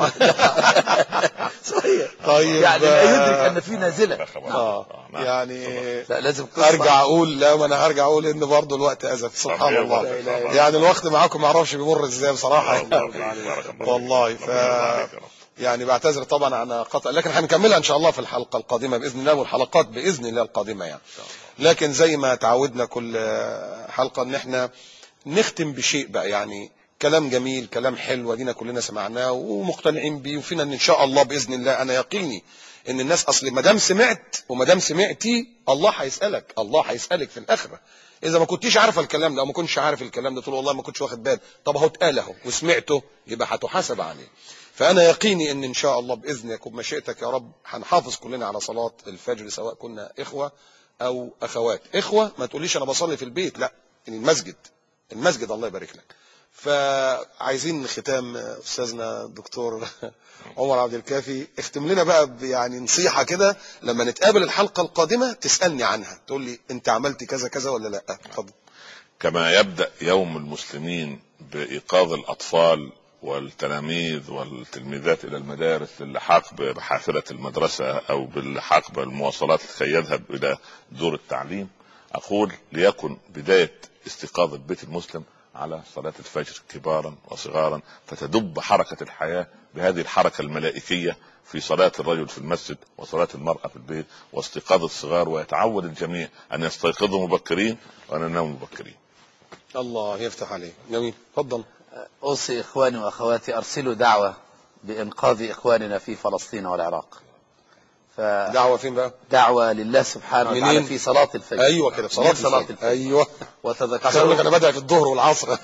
[SPEAKER 5] صحيح.
[SPEAKER 3] طيب
[SPEAKER 5] يعني لا يدرك أن في نازلة.
[SPEAKER 3] يعني
[SPEAKER 5] لا لازم
[SPEAKER 3] ارجع اقول، لا ما انا هرجع اقول ان برضه الوقت ازف. سبحان الله. يعني الوقت معاكم ما اعرفش بيمر ازاي بصراحه. والله يعني بعتذر طبعا عن قطع، لكن هنكملها ان شاء الله في الحلقه القادمه باذن الله، والحلقات باذن الله القادمه يعني. لكن زي ما تعودنا كل حلقه ان احنا نختم بشيء بقى، يعني كلام جميل، كلام حلو ادينا كلنا سمعناه ومقتنعين بيه، وفينا ان شاء الله باذن الله. انا يقيني ان الناس اصل ما دام سمعت وما دام سمعتي الله هيسالك في الاخره. اذا ما كنتيش عارفه الكلام ده او ما كنتش عارف الكلام ده تقول والله ما كنتش واخد بالي، طب اهو اتقال اهو وسمعته، يبقى هتحاسب عليه. فانا يقيني ان شاء الله باذنك وبمشيئتك يا رب هنحافظ كلنا على صلاه الفجر، سواء كنا اخوه او اخوات. اخوه ما تقوليش انا بصلي في البيت، لا، المسجد الله يبارك لك. فعايزين ختام استاذنا الدكتور عمر عبد الكافي، اختم لنا بقى يعني نصيحه كده، لما نتقابل الحلقه القادمه تسالني عنها، تقول لي انت عملت كذا كذا ولا لا. اتفضل.
[SPEAKER 4] كما يبدأ يوم المسلمين بإيقاظ الأطفال والتلاميذ والتلميذات إلى المدارس للحاق بحافلة المدرسة أو بالحاق بالمواصلات لكي يذهب إلى دور التعليم، أقول ليكن بداية استيقاظ البيت المسلم على صلاة الفجر كبارا وصغارا، فتدب حركة الحياة بهذه الحركة الملائكية في صلاة الرجل في المسجد وصلاة المرأة في البيت واستيقاظ الصغار، ويتعود الجميع أن يستيقظوا مبكرين وأن يناموا مبكرين.
[SPEAKER 3] الله يفتح عليه. جميل. تفضل.
[SPEAKER 5] أوصي إخواني وأخواتي أرسلوا دعوة بإنقاذ إخواننا في فلسطين والعراق.
[SPEAKER 3] دعوة فين بقى؟
[SPEAKER 5] دعوة لله سبحانه وتعالى في صلاة الفجر.
[SPEAKER 3] أيوة كده في صلاة الفجر. أيوة.
[SPEAKER 5] وتذكروا
[SPEAKER 3] أنا بدأ في الظهر والعصر.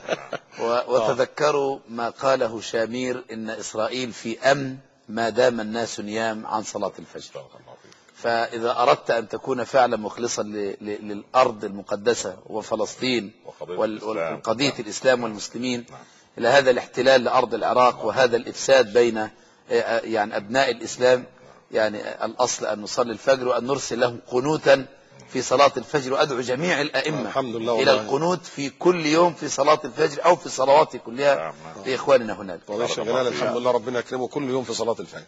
[SPEAKER 5] وتذكروا ما قاله شامير إن إسرائيل في أمن ما دام الناس نيام عن صلاة الفجر. فإذا أردت أن تكون فعلا مخلصا للأرض المقدسة وفلسطين وقضية الإسلام والمسلمين، إلى هذا الاحتلال لأرض العراق وهذا الإفساد بين يعني أبناء الإسلام، يعني الأصل أن نصلي الفجر وأن نرسل لهم قنوتا في صلاة الفجر. وأدعو جميع الأئمة إلى القنوت في كل يوم في صلاة الفجر أو في الصلوات كلها لإخواننا هناك.
[SPEAKER 3] الحمد لله ربنا يكرمه كل يوم في صلاة الفجر.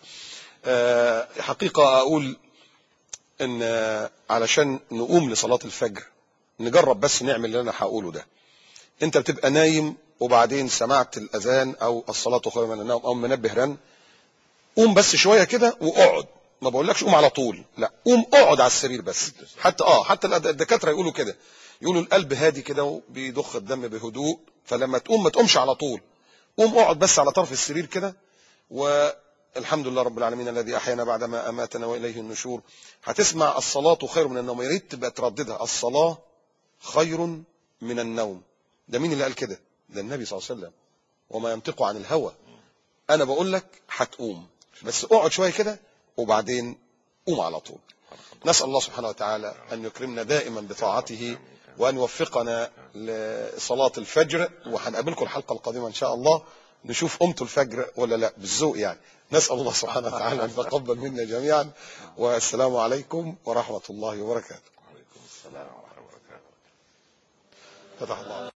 [SPEAKER 3] حقيقة أقول ان علشان نقوم لصلاة الفجر نجرب بس نعمل اللي انا هقوله ده. انت بتبقى نايم وبعدين سمعت الاذان او الصلاة خير من النوم او منبه رن، قوم بس شوية كده واقعد. ما بقولكش قوم على طول، لا، قوم اقعد على السرير بس. حتى الدكاترة يقولوا كده، يقولوا القلب هادي كده وبيضخ الدم بهدوء، فلما تقوم ما تقومش على طول، قوم اقعد بس على طرف السرير كده. والحمد لله رب العالمين الذي احيانا بعدما اماتنا واليه النشور. هتسمع الصلاة خير من النوم، يا ريت تبقى ترددها، الصلاة خير من النوم. ده مين اللي قال كده؟ ده النبي صلى الله عليه وسلم، وما ينطق عن الهوى. انا بقول لك هتقوم بس اقعد شويه كده وبعدين قوم على طول. نسأل الله سبحانه وتعالى ان يكرمنا دائما بطاعته وان يوفقنا لصلاة الفجر. وهنقابلكم الحلقة القادمة ان شاء الله نشوف قمتوا الفجر ولا لا بالذوق يعني. نسأل الله سبحانه وتعالى ان يتقبل منا جميعا، والسلام عليكم ورحمة الله وبركاته.
[SPEAKER 4] وعليكم السلام ورحمة الله وبركاته.
[SPEAKER 3] فتح الله.